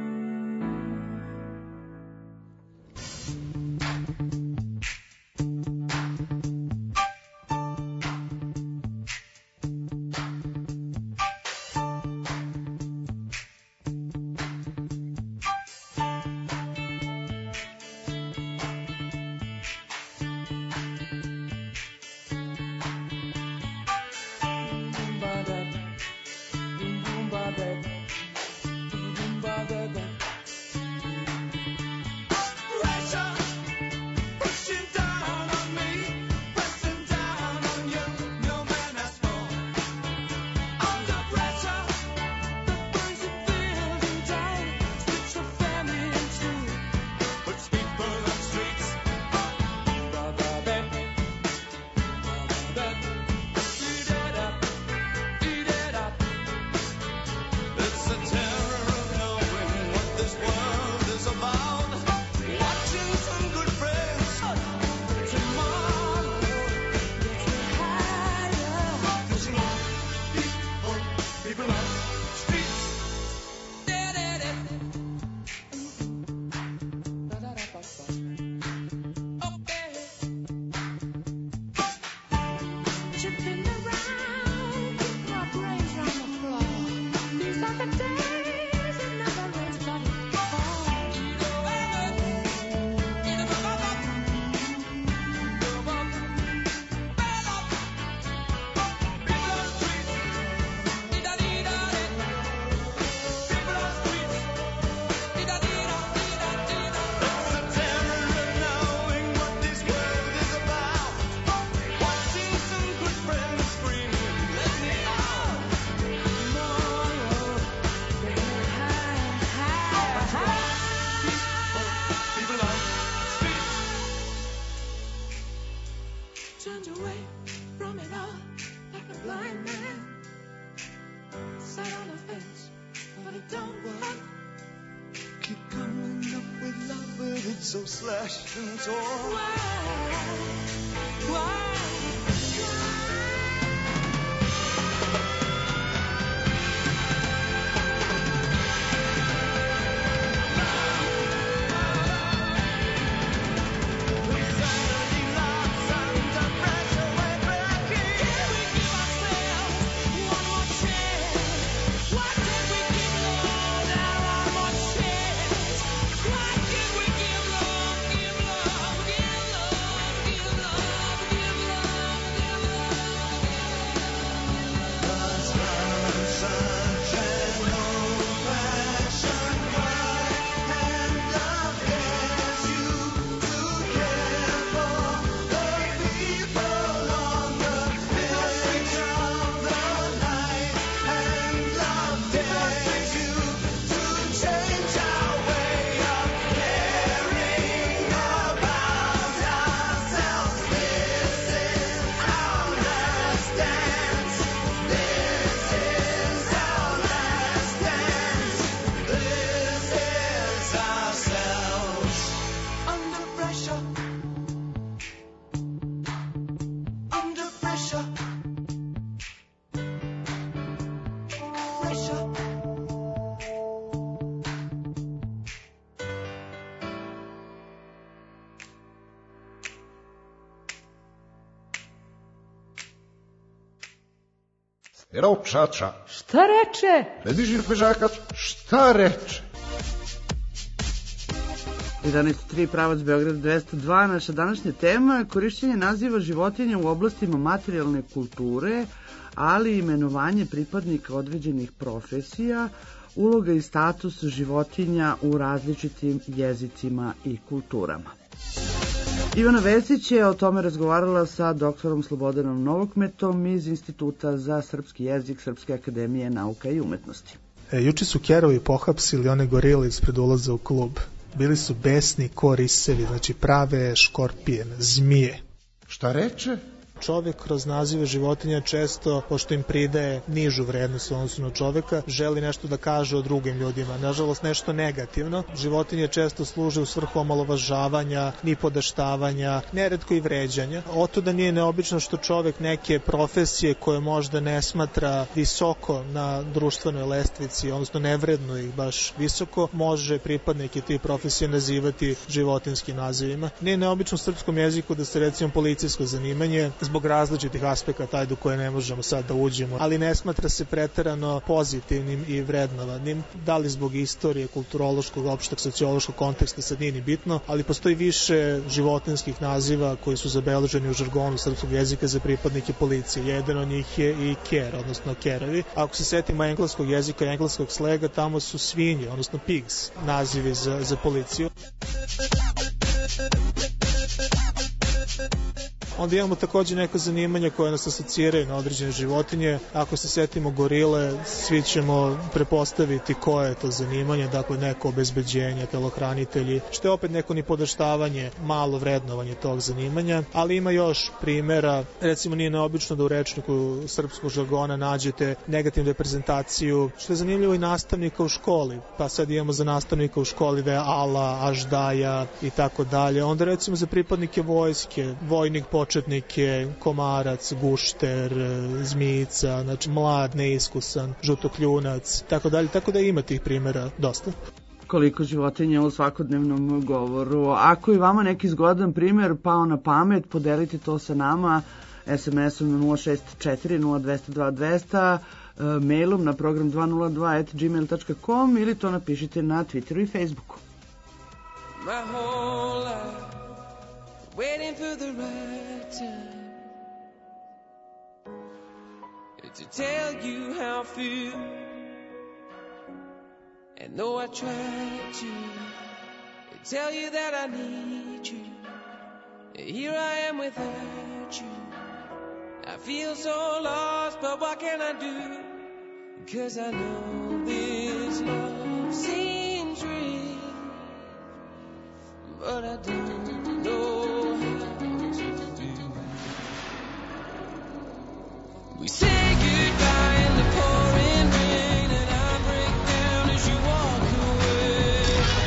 [SPEAKER 6] Pressure pushing down on me, pressing down on you. No man has more. Under pressure, the burns and feeling down, splits the family in two, puts people on streets. Eat it up. It's the terror of knowing what this world is about. Watching some good friends tomorrow gets me higher. Pushing on people on streets. Okay. Chipping around, keep my brains on the floor. These are the days that never rains but it It's the terror of knowing what this world is about. Watching some good friends screaming, let me out. Tomorrow, get me high. People on streets turned away from it all like a blind man. Sat on the fence, but it don't work.
[SPEAKER 8] Keep coming up with love, but it's so slashed and torn.
[SPEAKER 6] Why? Give love.
[SPEAKER 16] Era opšača.
[SPEAKER 2] Šta reče?
[SPEAKER 16] Ne diži fežakač, šta reče?
[SPEAKER 4] 11.3 pravac Beograd 202. Naša današnja tema je korišćenje naziva životinja u oblastima materijalne kulture, ali i imenovanje pripadnika određenih profesija, uloga i status životinja u različitim jezicima i kulturama. Ivana Vesić je o tome razgovarala sa doktorom Slobodanom Novokmetom iz Instituta za srpski jezik Srpske akademije nauka i umetnosti.
[SPEAKER 17] Juče su kerovi pohapsili one gorile ispred ulaza u klub. Bili su besni ko risevi, znači prave škorpije, zmije.
[SPEAKER 16] Šta reče?
[SPEAKER 17] Čovek kroz nazive životinja često, pošto im pridaje nižu vrednost u odnosu na čoveka, želi nešto da kaže o drugim ljudima. Nažalost, nešto negativno. Životinje često služe u svrhu omalovažavanja, nipodaštavanja, neretko i vređanja. Otuda nije neobično što čovek neke profesije koje možda ne smatra visoko na društvenoj lestvici, odnosno nevredno ih baš visoko, može pripadnike tih profesija nazivati životinskim nazivima. Nije neobično u srpskom jeziku da se recimo policijsko zanimanje zbog različitih aspekata, ajde, u koje ne možemo sad da uđemo, ali ne smatra se preterano pozitivnim i vrednovanim, da li zbog istorije, kulturološkog, opšteg, sociološkog konteksta, sad nije ni bitno, ali postoji više životinskih naziva koji su zabeleženi u žargonu srpskog jezika za pripadnike policije. Jedan od njih je i ker, odnosno kerovi. Ako se setimo engleskog jezika i engleskog slega, tamo su svinje, odnosno pigs, nazivi za policiju. Onda imamo takođe neka zanimanja koja nas asociraju na određene životinje. Ako se setimo gorile, svi ćemo prepostaviti koje je to zanimanje, dakle neko obezbeđenje, telohranitelji, što je opet neko nipodaštavanje, malo vrednovanje tog zanimanja, ali ima još primjera. Recimo, nije neobično da u rečniku srpskog žargona nađete negativnu reprezentaciju, što je zanimljivo i nastavnika u školi. Pa sad imamo za nastavnika u školi da je ala, aždaja i tako dalje. Onda recimo za pripadnike vojske, vojnik početnike, komarac, gušter, zmijica, znači mlad, neiskusan, žutokljunac, tako dalje, tako da ima tih primjera dosta.
[SPEAKER 4] Koliko životinja u svakodnevnom govoru. Ako i vama neki zgodan primjer pao na pamet, podelite to sa nama SMS-om na 064 0202 mailom na program 202@gmail.com ili to napišite na Twitteru i Facebooku.
[SPEAKER 5] My whole life waiting for the right time to tell you how I feel. And though I tried to tell you that I need you, here I am without you. I feel so lost, but what can I do? 'Cause I know this love seems real, but I don't know how to do. We say goodbye in the pouring rain, and I break down as you walk away.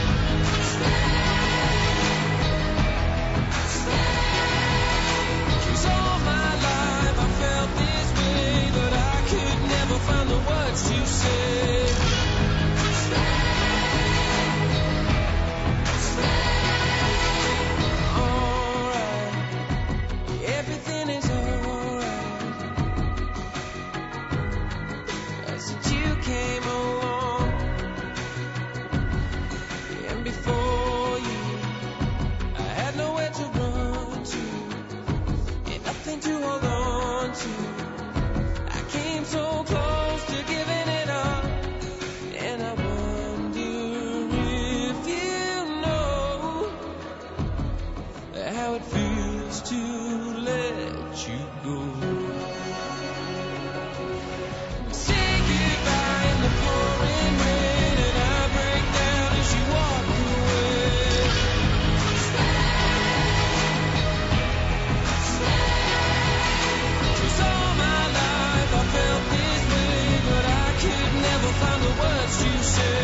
[SPEAKER 5] Stay. 'Cause all my life I felt this way, but I could never find the words to say. To hold on to, I came so close to giving it up, and I wonder if you know how it feels to let you go. Say goodbye in the pouring rain, and I break down as you walk away. All my life I felt this way, but I could never find the words to say.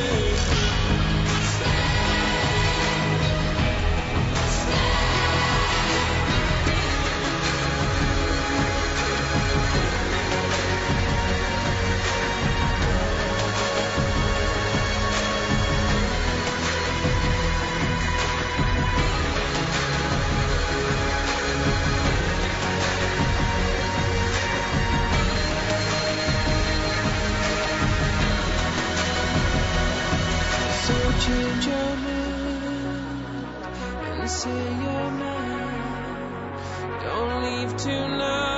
[SPEAKER 18] me say you're mine. Don't leave tonight.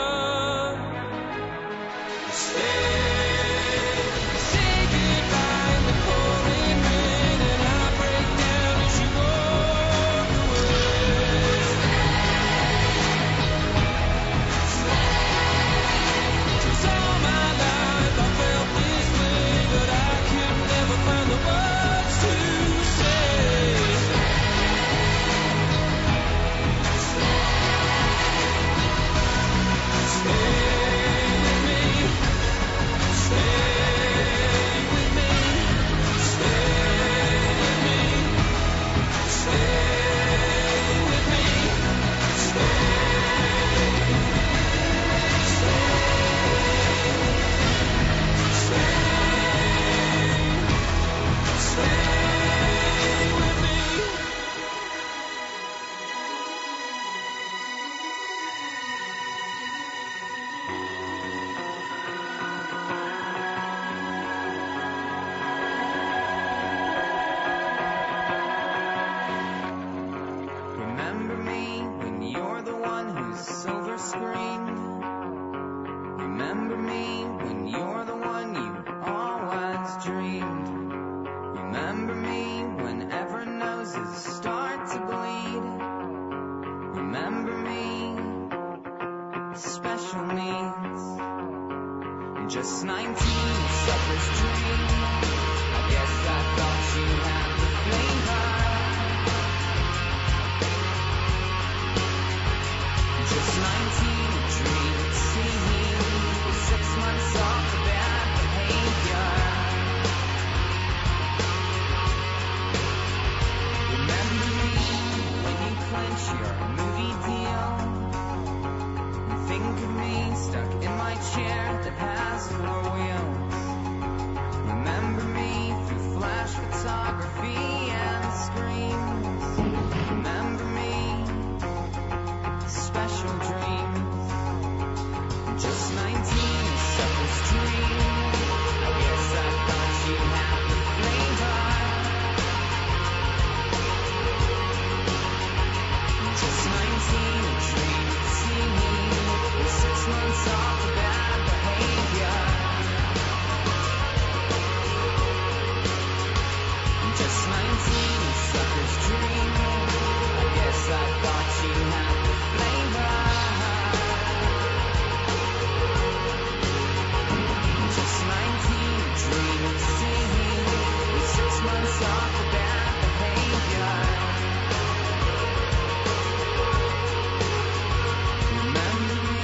[SPEAKER 19] Just 19, sucker's dream. I guess I thought you had the flavor. Just 19, a dream of seeing with 6 months off the bad behavior. Remember me when you clench your movie deal. And think of me stuck in my chair that has 4 wheels. Remember me through flash photography and screens. Remember me, special dreams. Just 19, a sucker's dream. I guess I thought you had the flavor. Just 19, a dream of seeing me with 6 months off the bad behavior. Just 19, a sucker's dream. I guess I thought you had the flavor. Just 19, a dream of seeing with 6 months off the bad behavior. Remember me.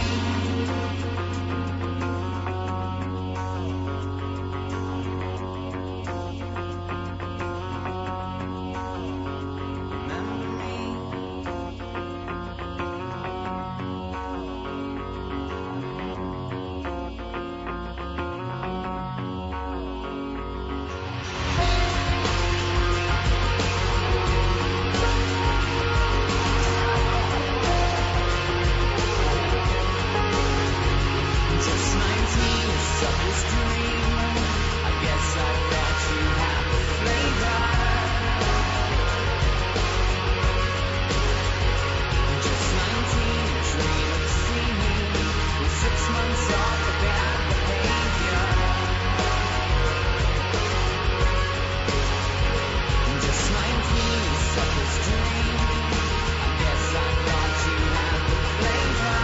[SPEAKER 19] Just 19, a sucker's dream. I guess I thought you had the flavor. Just 19, a dream of seeing with 6 months off the bad behavior. Just 19, a sucker's dream. I guess I thought you had the flavor.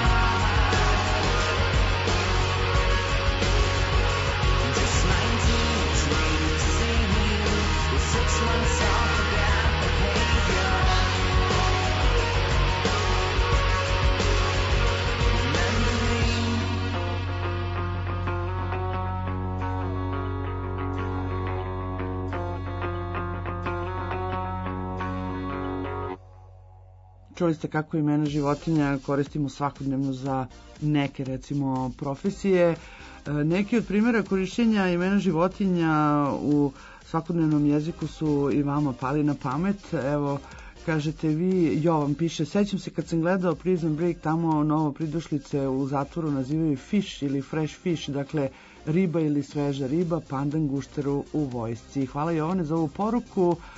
[SPEAKER 19] Just 19, a dream of seeing with 6 months off the bad behavior. Remember me.
[SPEAKER 4] Čuli ste kako imena životinja koristimo svakodnevno za neke, recimo, profesije. Neki od primjera korišćenja imena životinja u svakodnevnom jeziku su i vama pali na pamet. Evo, kažete vi, Jovan piše, sećam se kad sam gledao Prison Break, tamo novo pridošlice u zatvoru nazivaju fish ili fresh fish, dakle riba ili sveža riba, pandan gušteru u vojsci. Hvala Jovane za ovu poruku.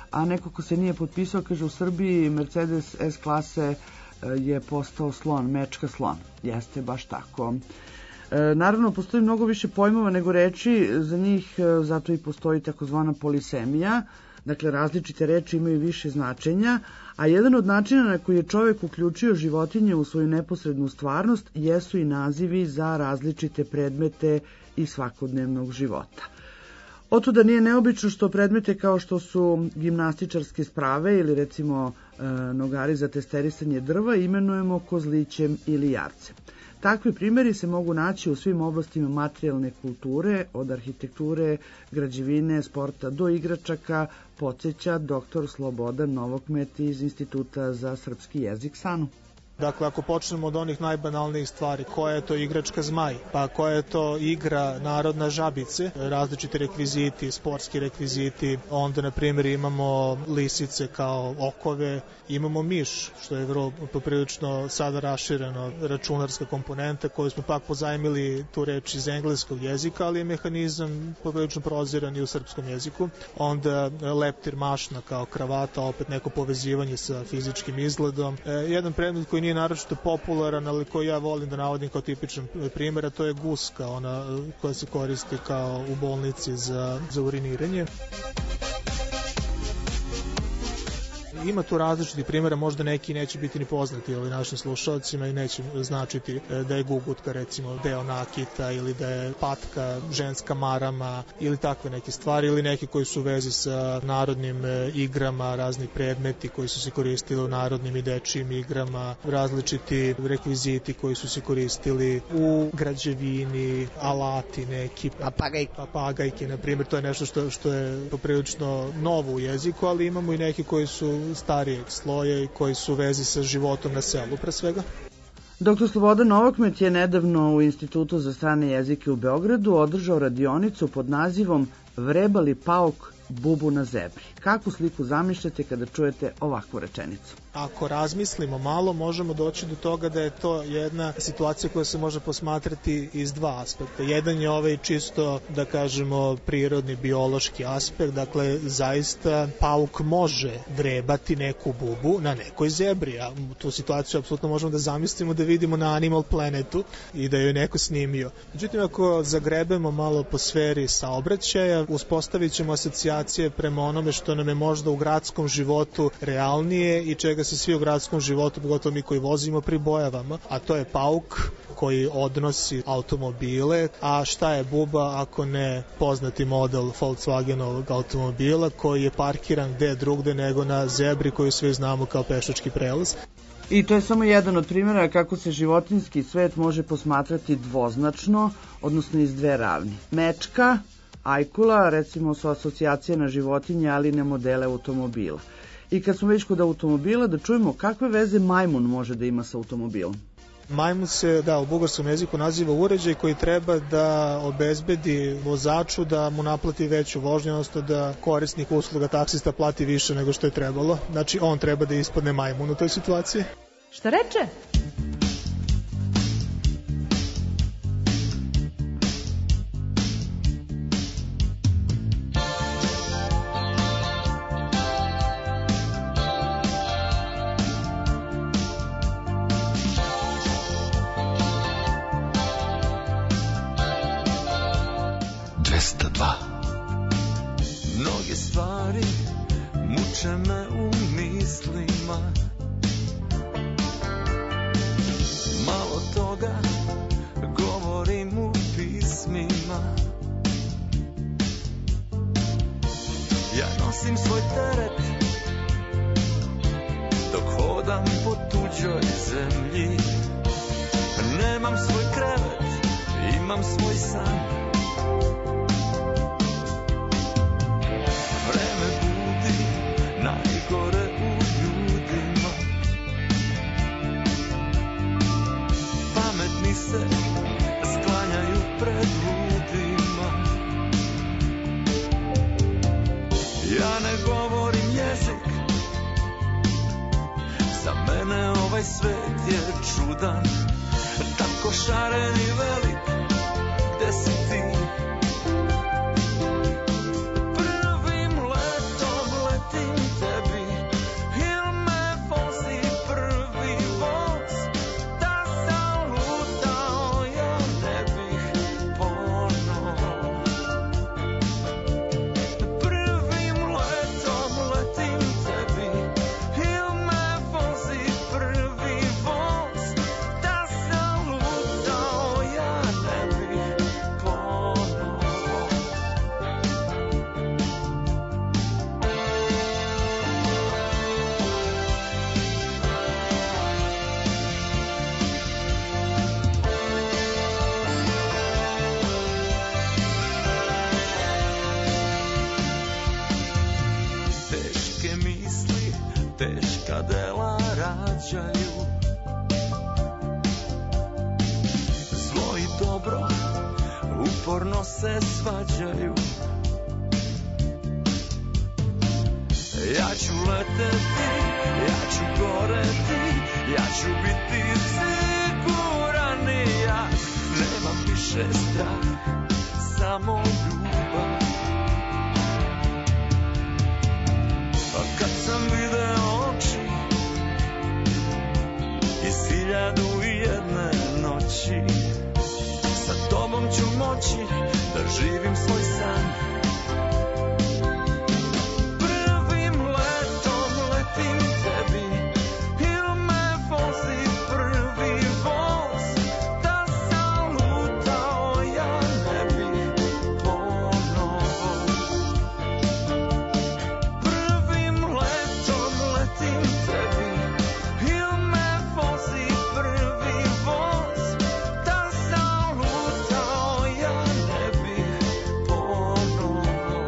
[SPEAKER 4] a neko ko se nije potpisao, kaže u Srbiji Mercedes S klase je postao slon, mečka slon. Jeste baš tako. Naravno, postoji mnogo više pojmova nego reči, za njih zato i postoji takozvana polisemija, dakle različite reči imaju više značenja, a jedan od načina na koji je čovjek uključio životinje u svoju neposrednu stvarnost jesu i nazivi za različite predmete iz svakodnevnog života. Otuda nije neobično što predmete kao što su gimnastičarske sprave ili recimo nogari za testerisanje drva imenujemo kozlićem ili jarcem. Takvi primjeri se mogu naći u svim oblastima materijalne kulture, od arhitekture, građevine, sporta do igračaka, podsjeća dr. Slobodan Novokmet iz Instituta za srpski jezik SANU.
[SPEAKER 17] Dakle, ako počnemo od onih najbanalnijih stvari, koja je to igračka zmaj, pa koja je to igra narodna žabice, različiti rekviziti, sportski rekviziti, onda, na primjer, imamo lisice kao okove, imamo miš, što je vrlo poprilično sada rašireno, računarska komponenta koju smo pak pozajmili tu reč iz engleskog jezika, ali je mehanizam poprilično proziran i u srpskom jeziku. Onda leptir, mašna kao kravata, opet neko povezivanje sa fizičkim izgledom. Jedan predmet koji nije naročito popularan, ali koji ja volim da navodim kao tipičan primjer, a to je guska, ona koja se koristi kao u bolnici za uriniranje. Ima tu različitih primjera, možda neki neće biti ni poznati našim slušalcima i neće značiti da je gugutka recimo deo nakita ili da je patka ženska marama ili takve neke stvari ili neki koji su u vezi sa narodnim igrama, razni predmeti koji su se koristili u narodnim i dečijim igrama, različiti rekviziti koji su se koristili u građevini, alati neki, papagajke, na primjer, to je nešto što je poprilično novo u jeziku, ali imamo i neki koji su starijeg sloja i koji su u vezi sa životom na selu, pre svega.
[SPEAKER 4] Dr. Slobodan Novokmet je nedavno u Institutu za strane jezike u Beogradu održao radionicu pod nazivom Vreba li pauk bubu na zebri. Kakvu sliku zamišljate kada čujete ovakvu rečenicu?
[SPEAKER 17] Ako razmislimo malo, možemo doći do toga da je to jedna situacija koja se može posmatrati iz dva aspekta. Jedan je ovaj čisto, da kažemo, prirodni, biološki aspekt, dakle, zaista pauk može vrebati neku bubu na nekoj zebri, a tu situaciju apsolutno možemo da zamislimo da vidimo na Animal Planetu i da ju je neko snimio. Međutim, ako zagrebemo malo po sferi saobraćaja, uspostavit ćemo asocijacije prema onome što nam je možda u gradskom životu realnije i čega se svi u gradskom životu, pogotovo mi koji vozimo, pribojavamo, a to je pauk koji odnosi automobile, a šta je buba ako ne poznati model Volkswagenovog automobila koji je parkiran gde drugde nego na zebri koju svi znamo kao pešački prelaz.
[SPEAKER 4] I to je samo jedan od primjera kako se životinjski svet može posmatrati dvoznačno, odnosno iz dve ravni. Mečka, ajkula, recimo su asocijacije na životinje, ali ne modele automobila. I kad smo već kod automobila, da čujemo kakve veze majmun može da ima sa automobilom.
[SPEAKER 17] Majmun se, u bugarskom jeziku naziva uređaj koji treba da obezbedi vozaču da mu naplati veću vožnju, odnosno da korisnik usluga taksista plati više nego što je trebalo. Znači, on treba da ispadne majmun u toj situaciji.
[SPEAKER 2] Šta reče?
[SPEAKER 6] Mnoge stvari muče me u mislima, malo toga govorim u pismima. Ja nosim svoj teret dok hodam po tuđoj zemlji. Nemam svoj krevet, imam svoj san. Vreme budi najgore u ljudima. Pametni se sklanjaju pred ludima. Ja ne govorim jezik, za mene ovaj svet je čudan. Tako šaren i velik, gde si ti? Prvim letom letim dela rađaju. Zlo i dobro uporno se svađaju. Ja ću leteti, ja ću goreti, ja ću biti siguran i ja nemam više strah, samo ljubav. A kad sam video oči iz 1001 noći, sa tobom ću moći da živim svoj san. Prvim letom letim tebi, il me vozi prvi voz, da sam lutao ja ne bi ponovo. Prvim letom letim tebi, il me vozi prvi voz, da sam lutao ja ne bi ponovo.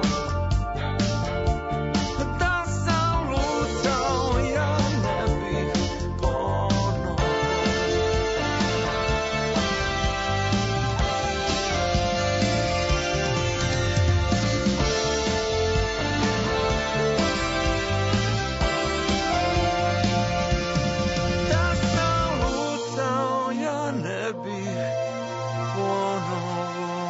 [SPEAKER 6] Da sam lutao ja ne bi ponovo. Da sam lutao ja ne bi ponovo.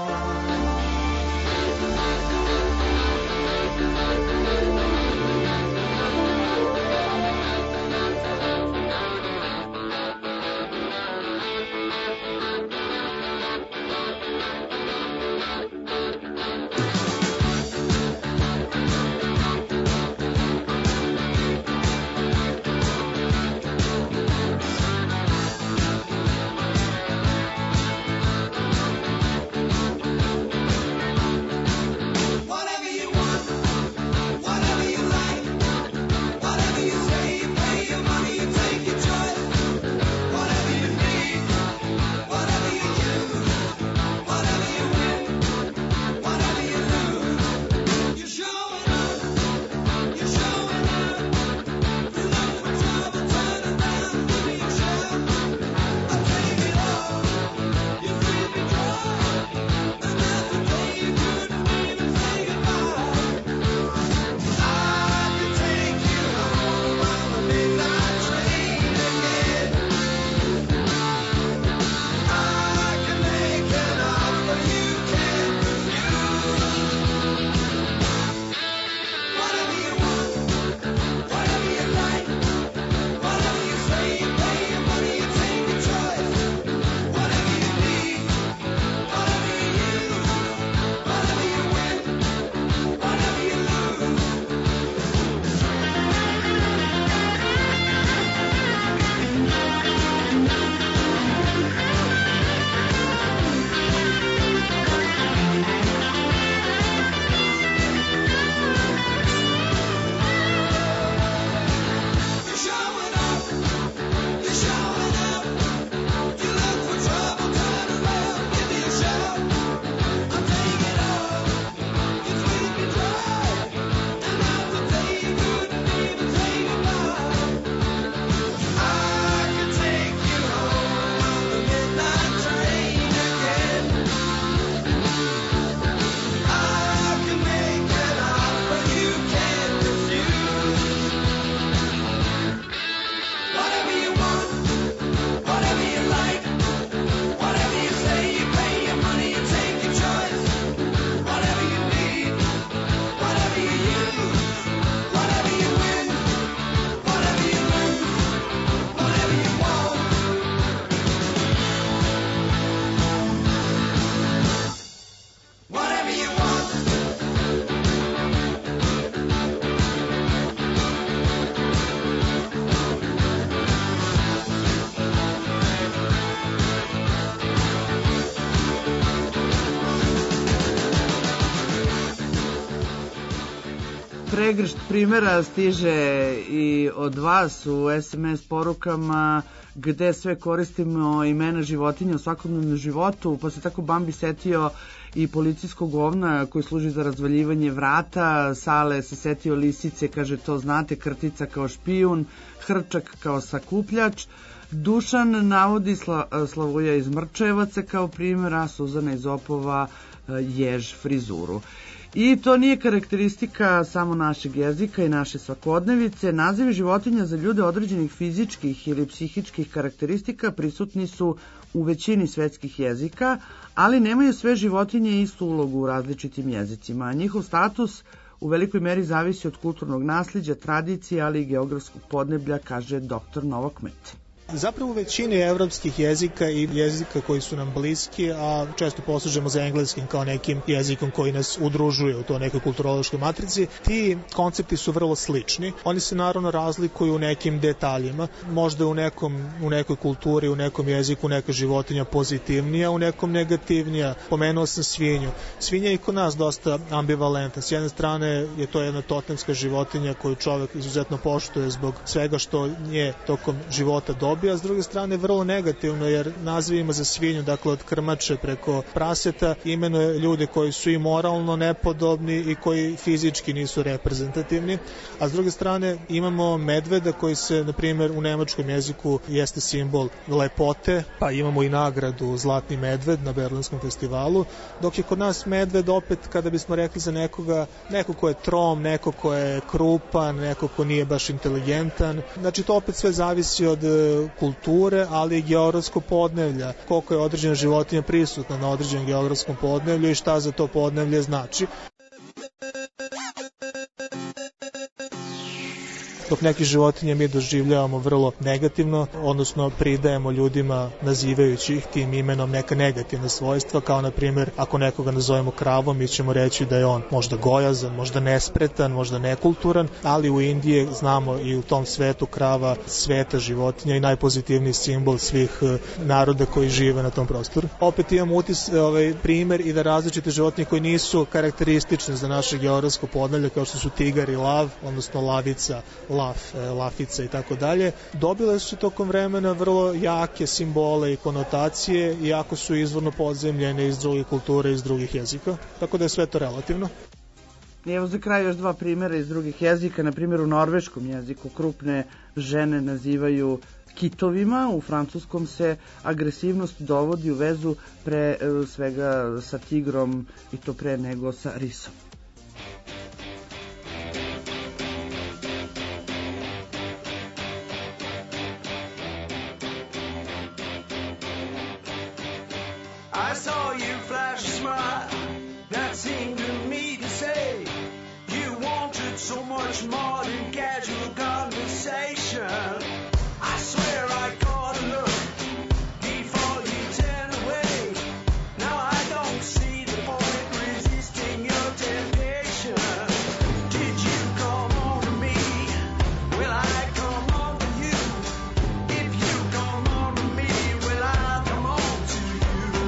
[SPEAKER 7] Whatever you want, whatever you like, whatever you say, you pay your money, you take your choice. Whatever you need, whatever you use, whatever you win, whatever you lose. You're showing up, you're showing out. You look for trouble, turn around, give me a shot. I take it all, you feed me dry. There's nothing that you couldn't even say goodbye. I could take you home on the midnight train again. I can make an offer you can't refuse. Whatever you want, whatever you like, whatever you say, you pay your money, you take your choice. Whatever you need, whatever you use, whatever you win, whatever you lose. You're showing up, you're showing up. You look for trouble, turn around, give me a shot. I'll take it all, you squeeze me dry. And that's the day you couldn't even say goodbye. I can take you home on the midnight train again. I can make an offer you can't refuse. Whatever you want, whatever you like, whatever you say, you pay your money, you take your choice. Whatever you need, whatever you use, whatever you win, whatever you lose, whatever you want. Whatever you want.
[SPEAKER 4] Pregršt primjera stiže i od vas u SMS porukama gde sve koristimo imena životinja u svakodnevnom životu, pa se tako Bambi setio i policijskog ovna koji služi za razvaljivanje vrata. Sale se setio lisice, kaže to znate, Krtica kao špijun, Hrčak kao sakupljač. Dušan navodi Slavuja iz Mrčevaca kao primjer, a Suzana iz Opova jež frizuru. I to nije karakteristika samo našeg jezika i naše svakodnevice. Nazivi životinja za ljude određenih fizičkih ili psihičkih karakteristika prisutni su u većini svetskih jezika, ali nemaju sve životinje istu ulogu u različitim jezicima. Njihov status u velikoj meri zavisi od kulturnog nasljeđa, tradicije, ali i geografskog podneblja, kaže dr. Novak Met.
[SPEAKER 17] Zapravo u većini evropskih jezika i jezika koji su nam bliski, a često poslužemo za engleskim kao nekim jezikom koji nas udružuje u toj nekoj kulturološkoj matrici, ti koncepti su vrlo slični. Oni se naravno razlikuju u nekim detaljima. Možda u nekoj kulturi, u nekom jeziku neka životinja pozitivnija, u nekom negativnija. Pomenuo sam svinju. Svinja je i kod nas dosta ambivalentna. S jedne strane je to jedna totemska životinja koju čovek izuzetno poštuje zbog svega što nje tokom života dobije, a s druge strane vrlo negativno jer nazivima za svinju, dakle od krmače preko praseta, imenuje ljude koji su i moralno nepodobni i koji fizički nisu reprezentativni, a s druge strane imamo medveda koji se, na primjer, u nemačkom jeziku jeste simbol lepote, pa imamo i nagradu Zlatni medved na Berlinskom festivalu, dok je kod nas medved opet, kada bismo rekli za nekoga, neko ko je trom, neko ko je krupan, neko ko nije baš inteligentan, znači to opet sve zavisi od kulture, ali i geografsko podneblja, koliko je određena životinja prisutna na određenom geografskom podneblju i šta za to podneblje znači. Dok neke životinje mi doživljavamo vrlo negativno, odnosno pridajemo ljudima nazivajući ih tim imenom neka negativna svojstva, kao na primjer ako nekoga nazovemo kravom, mi ćemo reći da je on možda gojazan, možda nespretan, možda nekulturan, ali u Indiji znamo i u tom svetu krava sveta životinja i najpozitivniji simbol svih naroda koji žive na tom prostoru. Opet imamo primjer i da različite životinje koji nisu karakteristične za naše geografsko podneblje, kao što su tigar i lav, odnosno lavica, lafica i tako dalje, dobile su tokom vremena vrlo jake simbole i konotacije, iako su izvorno podzemljene iz drugih kultura i iz drugih jezika, tako da je sve to relativno.
[SPEAKER 4] Evo za kraj još dva primjera iz drugih jezika. Na primjer u norveškom jeziku krupne žene nazivaju kitovima, u francuskom se agresivnost dovodi u vezu pre svega sa tigrom i to pre nego sa risom.
[SPEAKER 6] I saw you flash a smile that seemed to me to say you wanted so much more than casual conversation. I swear I caught a look before you turned away. Now I don't see the point resisting your temptation. Did you come on to me? Will I come on to you? If you come on to me, will I come on to you?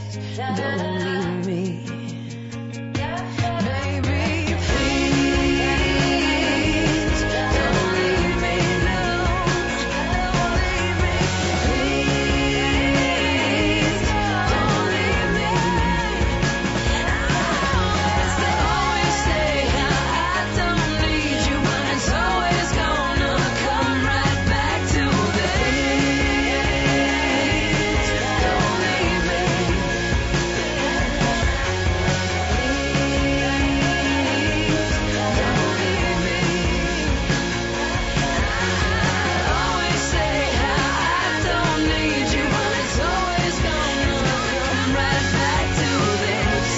[SPEAKER 18] don't leave me. Baby, please don't leave me. No, don't leave me. Please don't leave me. I always say I don't need you, but it's always gonna come right back to this. Don't leave me. Always say I don't need you, but it's always gonna come right back to this.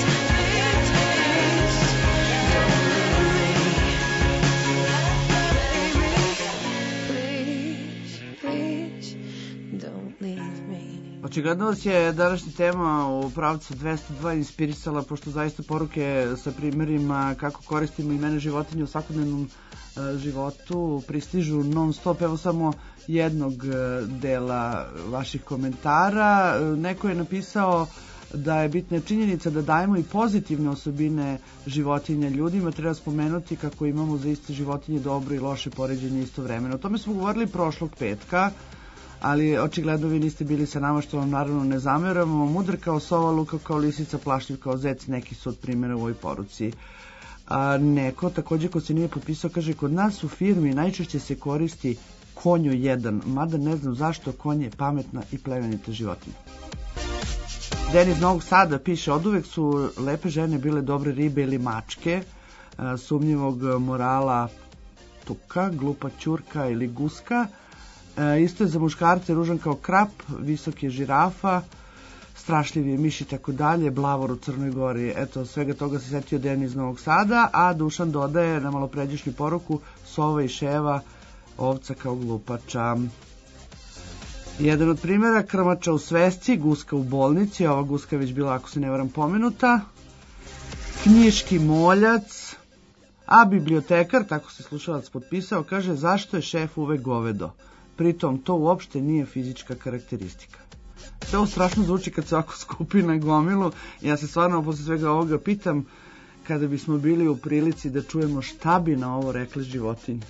[SPEAKER 18] Please don't leave me.
[SPEAKER 4] Očigledno vas je današnja tema u pravcu 202 inspirisala, pošto zaista poruke sa primjerima kako koristimo imena životinja u svakodnevnom životu pristižu non stop. Evo samo jednog dela vaših komentara. Neko je napisao da je bitna činjenica da dajemo i pozitivne osobine životinja ljudima. Treba spomenuti kako imamo za iste životinje dobro i loše poređenje istovremeno. O tome smo govorili prošlog petka, ali očigledno vi niste bili sa nama, što vam naravno ne zameramo. Mudar kao sova, lukav kao lisica, plašljiv kao zec, neki su od primjera u ovoj poruci. Neko, također ko se nije potpisao, kaže: kod nas u firmi najčešće se koristi konju jedan, mada ne znam zašto, konj je pametna i plemenita životinja. Denis iz Novog Sada piše: oduvek su lepe žene bile dobre ribe ili mačke, sumnjivog morala tuka, glupa ćurka ili guska. Isto je za muškarce ružan kao krap, visok je žirafa, strašljiv je miš i tako dalje, blavor u Crnoj Gori. Eto, svega toga se setio Denis iz Novog Sada, a Dušan dodaje na malopređašnju poruku: sova i ševa, ovca kao glupača. Jedan od primjera: krmača u svesci, guska u bolnici, ova guska je već bila, ako se ne varam, pomenuta. Knjiški moljac, a bibliotekar, tako se slušalac potpisao, kaže: zašto je šef uvek govedo? Pritom to uopšte nije fizička karakteristika. To strašno zvuči kad se ovako skupi na gomilu. Ja se stvarno posle svega ovoga pitam, kada bismo bili u prilici da čujemo šta bi na ovo rekli životinje.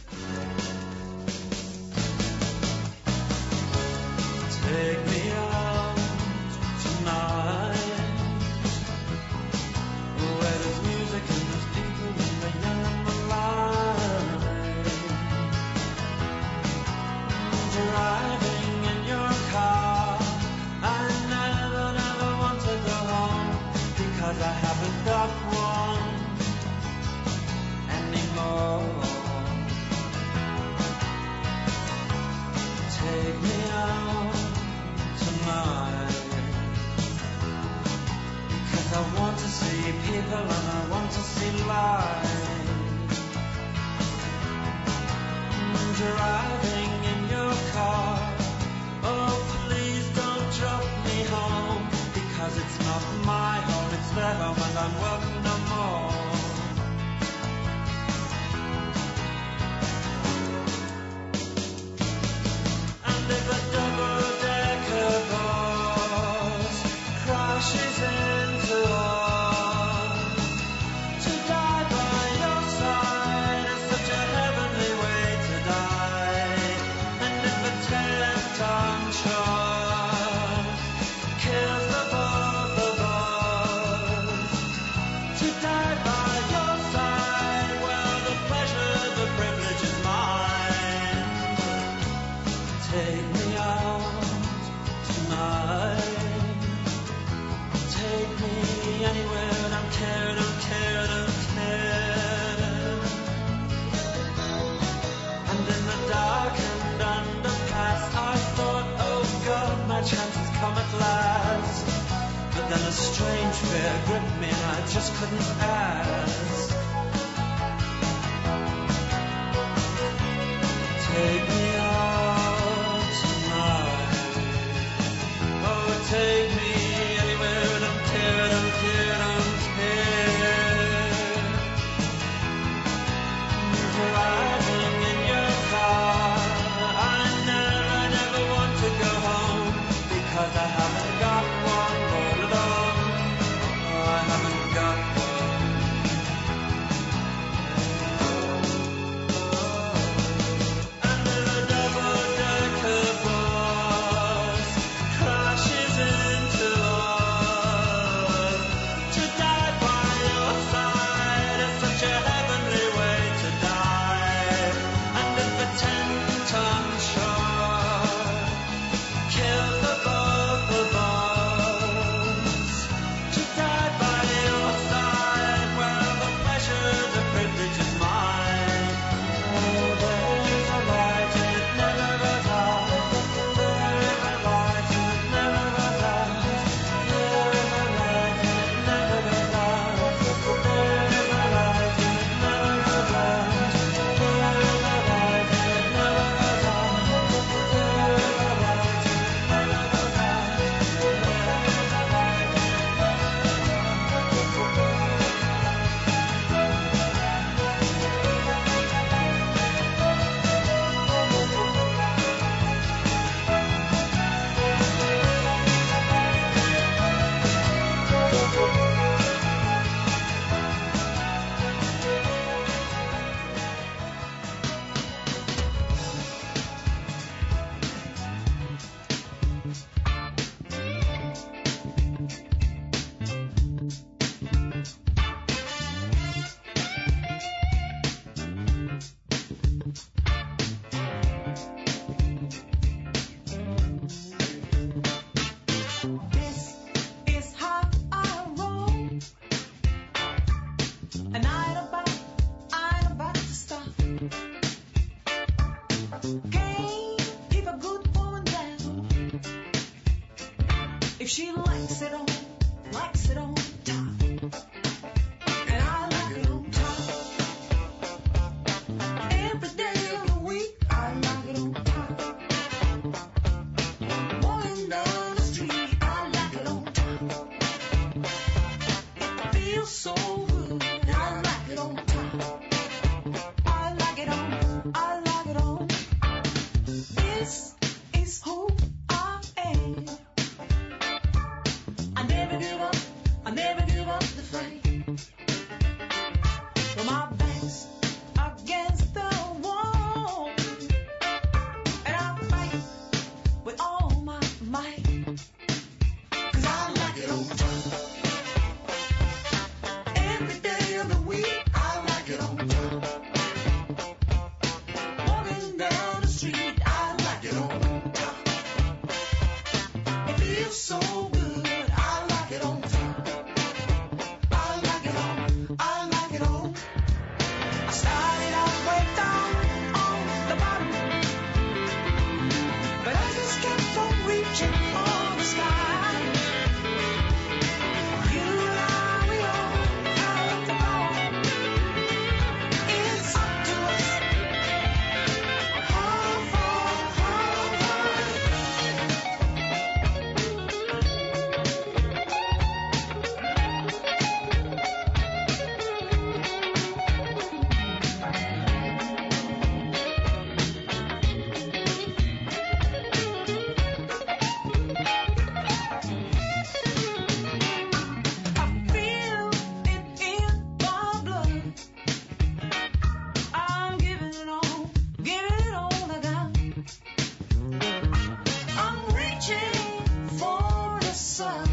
[SPEAKER 6] Take me out tonight, where there's music and there's people and the young and the light. Driving in your car, I never want to go home, because I haven't got one anymore. Take me out tonight, because I want to see people and I want to see life. Driving in your car, oh please don't drop me home, because it's not my home, it's their home and I'm welcome no more. And if a double-decker bus crashes into us, to die by your side is such a heavenly way to die. And if a 10-ton truck kills the both of us, to die by your side, well, the pleasure, the privilege is mine. Take me out tonight, take me anywhere, don't care, don't care, don't care. And in the darkened underpass, I thought, oh God, my chance has come at last. But then a strange fear gripped me and I just couldn't ask. Take me out tonight, oh take me anywhere, don't care, don't care, don't care. Driving in your car, I never want to go home, because I haven't got one, Lord, at all.
[SPEAKER 18] feels so good. I like it on top. I like it on. I like it on. This is who I am. I never give up. I never give up the fight. Well, my back's against the wall, and I fight with all my might. 'Cause I like it on top. Every day of the week, I like it on top. Walking down the street, I like it on top. It feels so good, I like it on top. I like it on, I like it on. I started out way down on the bottom, but I just kept on reaching for the sky. You and I, we all have to go. It's up to us. How far, how far? I feel it in my blood. I'm giving it all I got. I'm reaching for the sun,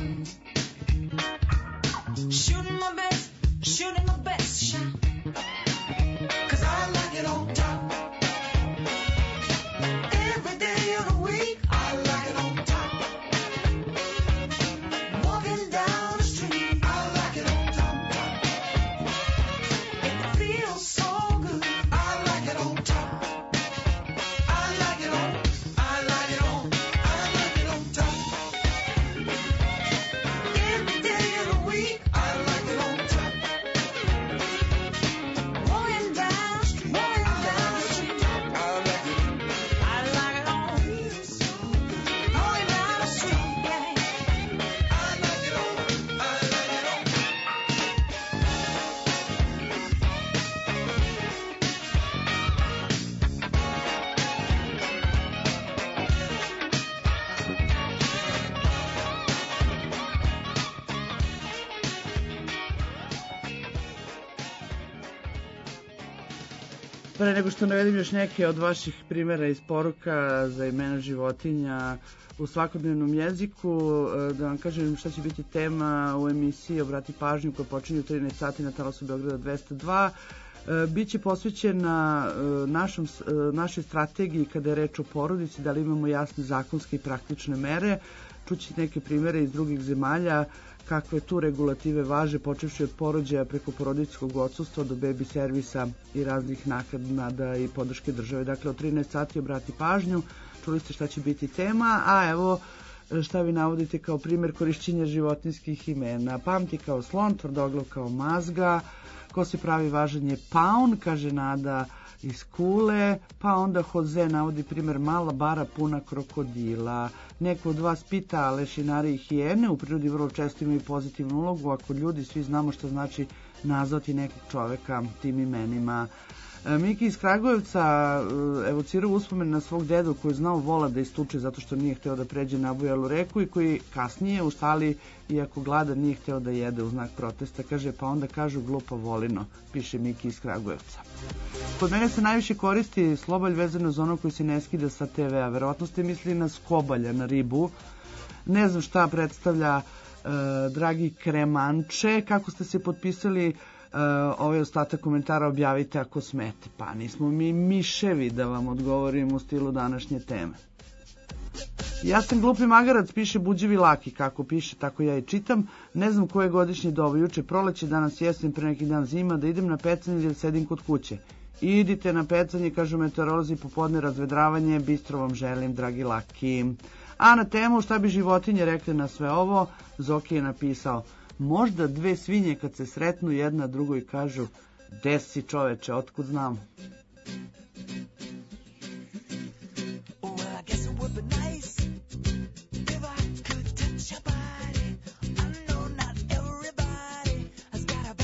[SPEAKER 18] shooting my best shot. 'Cause I like it on top. Every day of the week, I like it on top. Walking down the street, I like it on top. It feels so good, I like it on top. I like it on, I like it on, I like it on top. Every day of the week, I like it on top. Walking down the street, I like it on. I like it on. Walking down the street, yeah. I like it on, I like it on.
[SPEAKER 4] Pre nego što navedem još neke od vaših primjera iz poruka za imena životinja u svakodnevnom jeziku, da vam kažem šta će biti tema u emisiji Obrati pažnju koja počinje u 13 sati na talasu Beograda 202. Biće posvećena našoj strategiji kada je reč o porodici, da li imamo jasne zakonske i praktične mere. Čući neke primjere iz drugih zemalja, kakve tu regulative važe, počevši od porođaja preko porodiljskog odsustva do bebi servisa i raznih naknada i podrške države. Dakle, od 13 sati Obrati pažnju, čuli ste šta će biti tema, a evo šta vi navodite kao primjer korišćenja životinjskih imena. Pamti kao slon, tvrdoglav kao mazga, ko se pravi važan je paun, kaže Nada iz Kule, pa onda Jose navodi primjer mala bara puna krokodila. Neko od vas pita, lešinari i hijene u prirodi vrlo često imaju pozitivnu ulogu, ako ljudi svi znamo što znači nazvati nekog čoveka tim imenima. Miki iz Kragujevca evocirao uspomen na svog dedu koji je znao vola da istuče zato što nije hteo da pređe nabujalu reku i koji kasnije u štali, iako gladan, nije hteo da jede u znak protesta. Kaže, pa onda kažu glupa volino, piše Miki iz Kragujevca. Kod mene se najviše koristi slobalj vezano za ono koji se ne skida sa TV-a. Verovatno ste mislili na skobalja, na ribu. Ne znam šta predstavlja dragi kremanče. Kako ste se potpisali ovaj ostatak komentara objavite ako smete. Pa nismo mi miševi da vam odgovorim u stilu današnje teme. Ja sam glupi magarac, piše Buđevi Laki. Kako piše, tako ja i čitam. Ne znam koje godišnje doba, juče proleće, danas jesen, pre neki dan zima, da idem na pecanje ili sedim kod kuće. Idite na pecanje, kažu meteorolozi, popodne razvedravanje, bistro vam želim, dragi Laki. A na temu šta bi životinje rekli na sve ovo, Zoki je napisao: možda dve svinje kad se sretnu jedna drugoj kažu: gde si čoveče, otkud znam?
[SPEAKER 18] If I could touch your body, I know not everybody has got a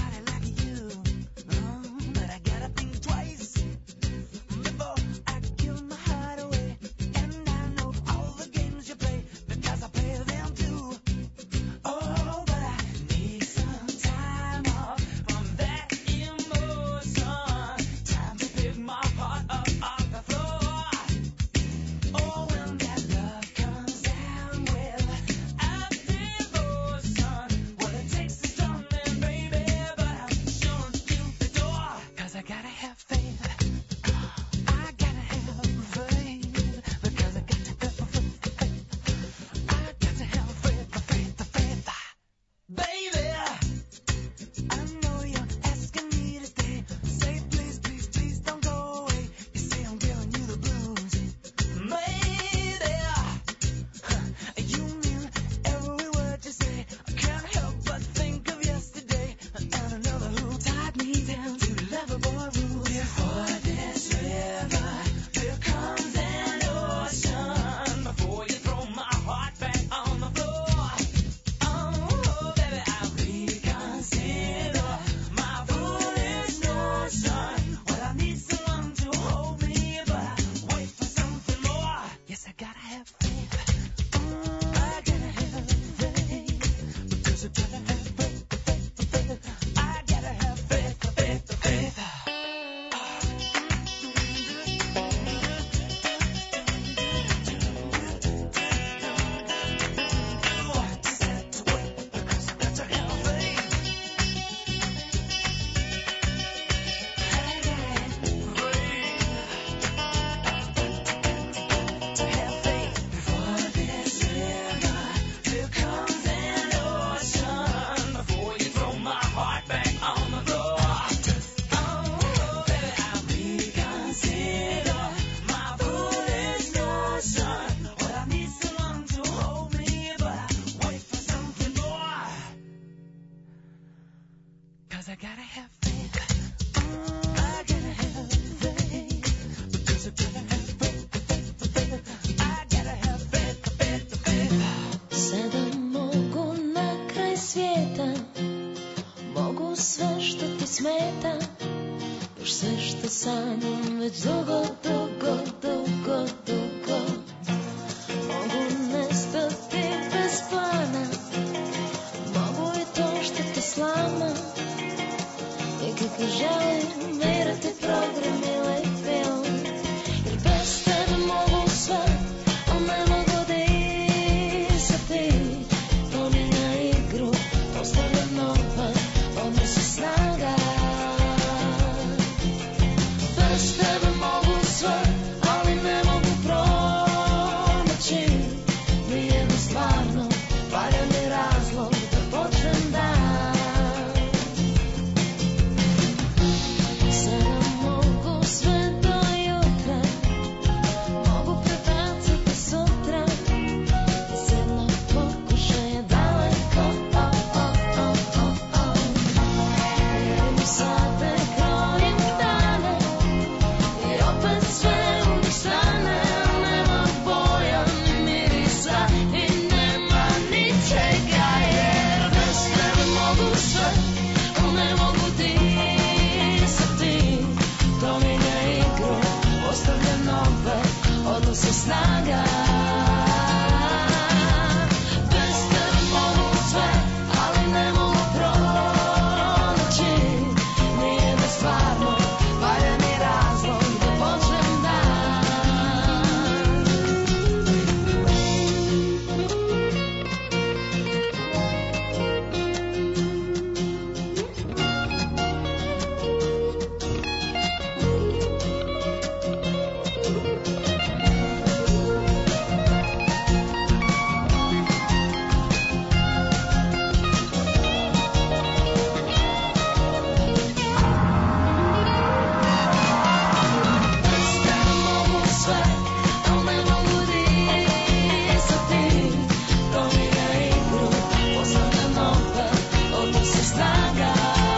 [SPEAKER 6] 'cause I gotta have faith. I gotta have faith, because I gotta have faith. I gotta have faith.
[SPEAKER 12] Sada mogu na kraj svijeta, mogu sve što ti smeta, još sve što sanjam već dugo, dugo, dugo, dugo. Mogu nestati bez plana, mogu i to što te slama, i kako želim mirati program ili film, jer bez tebe mogu sve, ali ne mogu disati. To mi na igru postavlja nova, odnosi snaga. Bez tebe mogu sve, ali ne mogu pronaći nijedno stvarno valjani razlog da počnem dan. Sada mogu sve do jutra, mogu prebaciti sutra, iz jednog pokušaja daleko. Jedim sate, krojim dane, i opet sve uništane. Nema boja, ni mirisa i nema ničega, jer bez tebe mogu sve, ali ne mogu disati. To mi na igru postavlja nove odnose snaga. Bez tebe mogu sve, ali ne mogu pronaći nijedan stvarno valjani razlog da počnem dan. Bez tebe mogu sve, ali ne mogu disati. To mi na igru postavlja nove odnose snaga.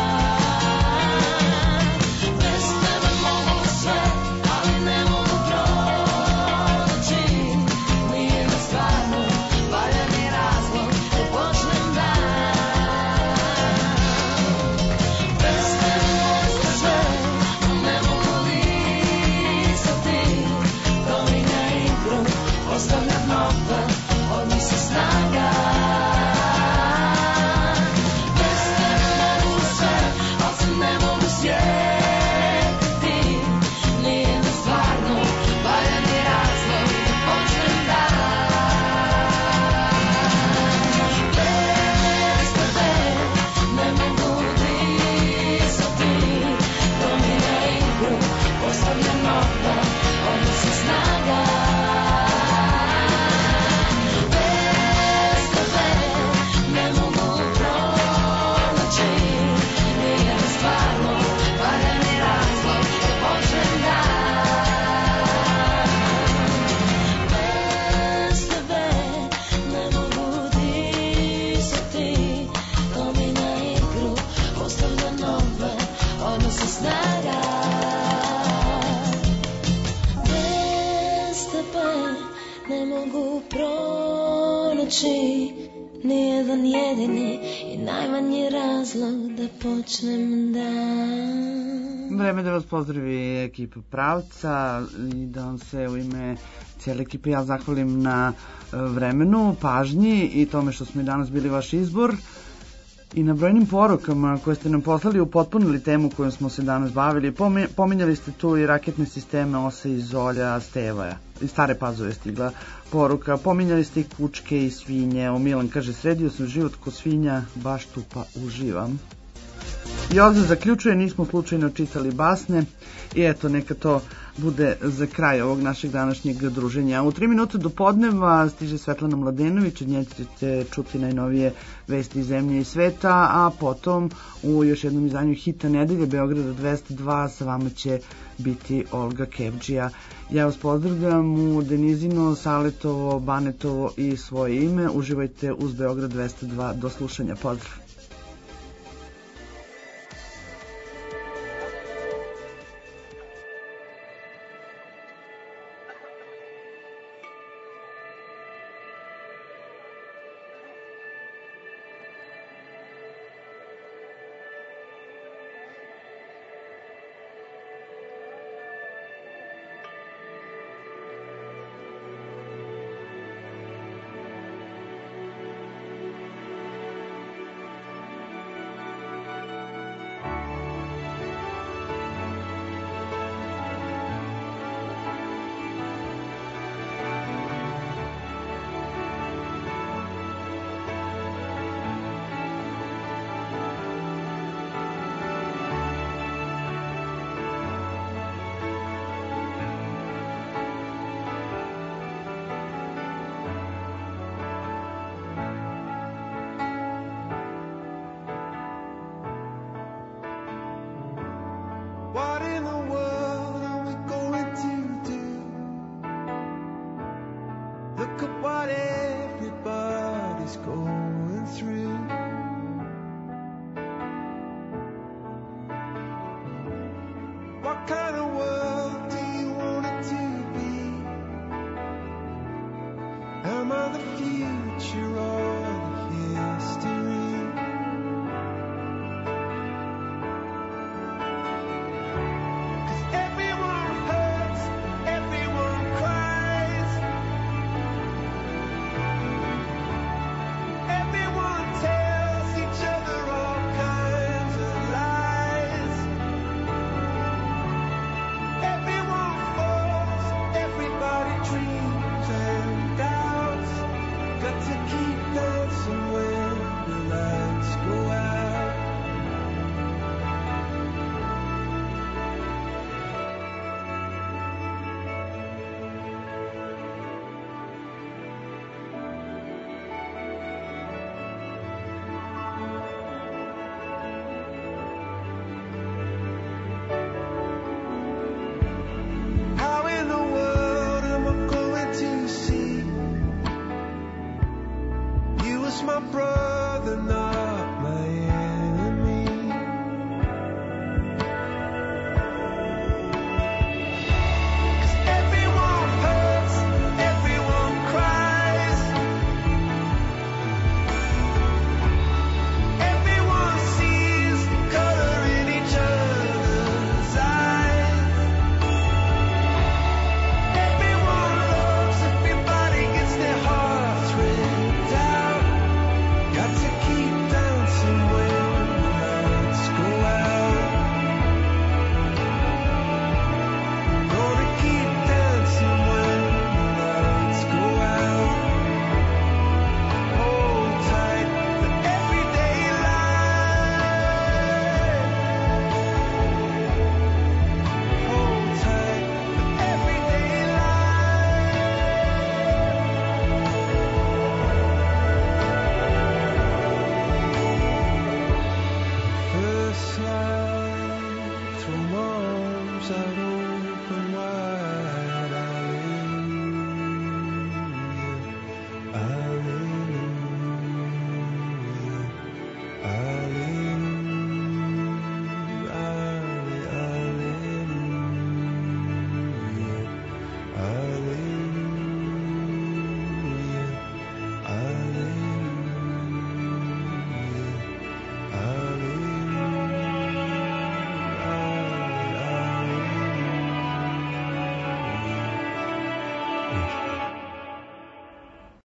[SPEAKER 12] Bez tebe mogu sve, ali ne mogu pronaći nijedan stvarno valjani razlog da počnem dan. Bez tebe mogu sve, ali ne mogu disati. To mi na igru postavlja nove odnose snaga. Bez tebe mogu sve, ali se ne mogu sjetiti nijedan stvarno valjani razlog da počnem dan. Bez tebe ne mogu disati. To mi na igru postavlja nove odnose snaga. Bez tebe ne mogu pronaći nijedan stvarno valjani razlog da počnem dan. Bez tebe ne mogu disati. To mi na igru postavlja nove odnose snaga. Bez tebe ne mogu pronaći nijedan jedini i najmanji razlog da počnem dan.
[SPEAKER 4] Vreme da vas pozdravi ekipa Pravca i da vam se u ime cijele ekipe ja zahvalim na vremenu, pažnji i tome što smo i danas bili vaš izbor i na brojnim porukama koje ste nam poslali, upotpunili temu kojom smo se danas bavili. Pominjali ste tu i raketne sisteme Osa iz Zolja, Stevaja. Iz Stare Pazove je stigla poruka. Pominjali ste i kučke i svinje. Milan kaže, sredio sam život ko svinja, baš tu pa uživam. Joza zaključuje, nismo slučajno čitali basne i eto, neka to bude za kraj ovog našeg današnjeg druženja. U 3 minute do podneva stiže Svetlana Mladenović, od nje ćete čuti najnovije vesti iz zemlje i sveta, a potom u još jednom izdanju Hita nedelje Beograda 202 sa vama će biti Olga Kevđija. Ja vas pozdravljam u Denizino, Saletovo, Banetovo i svoje ime. Uživajte uz Beograd 202. Do slušanja. Pozdrav.
[SPEAKER 6] kind of world.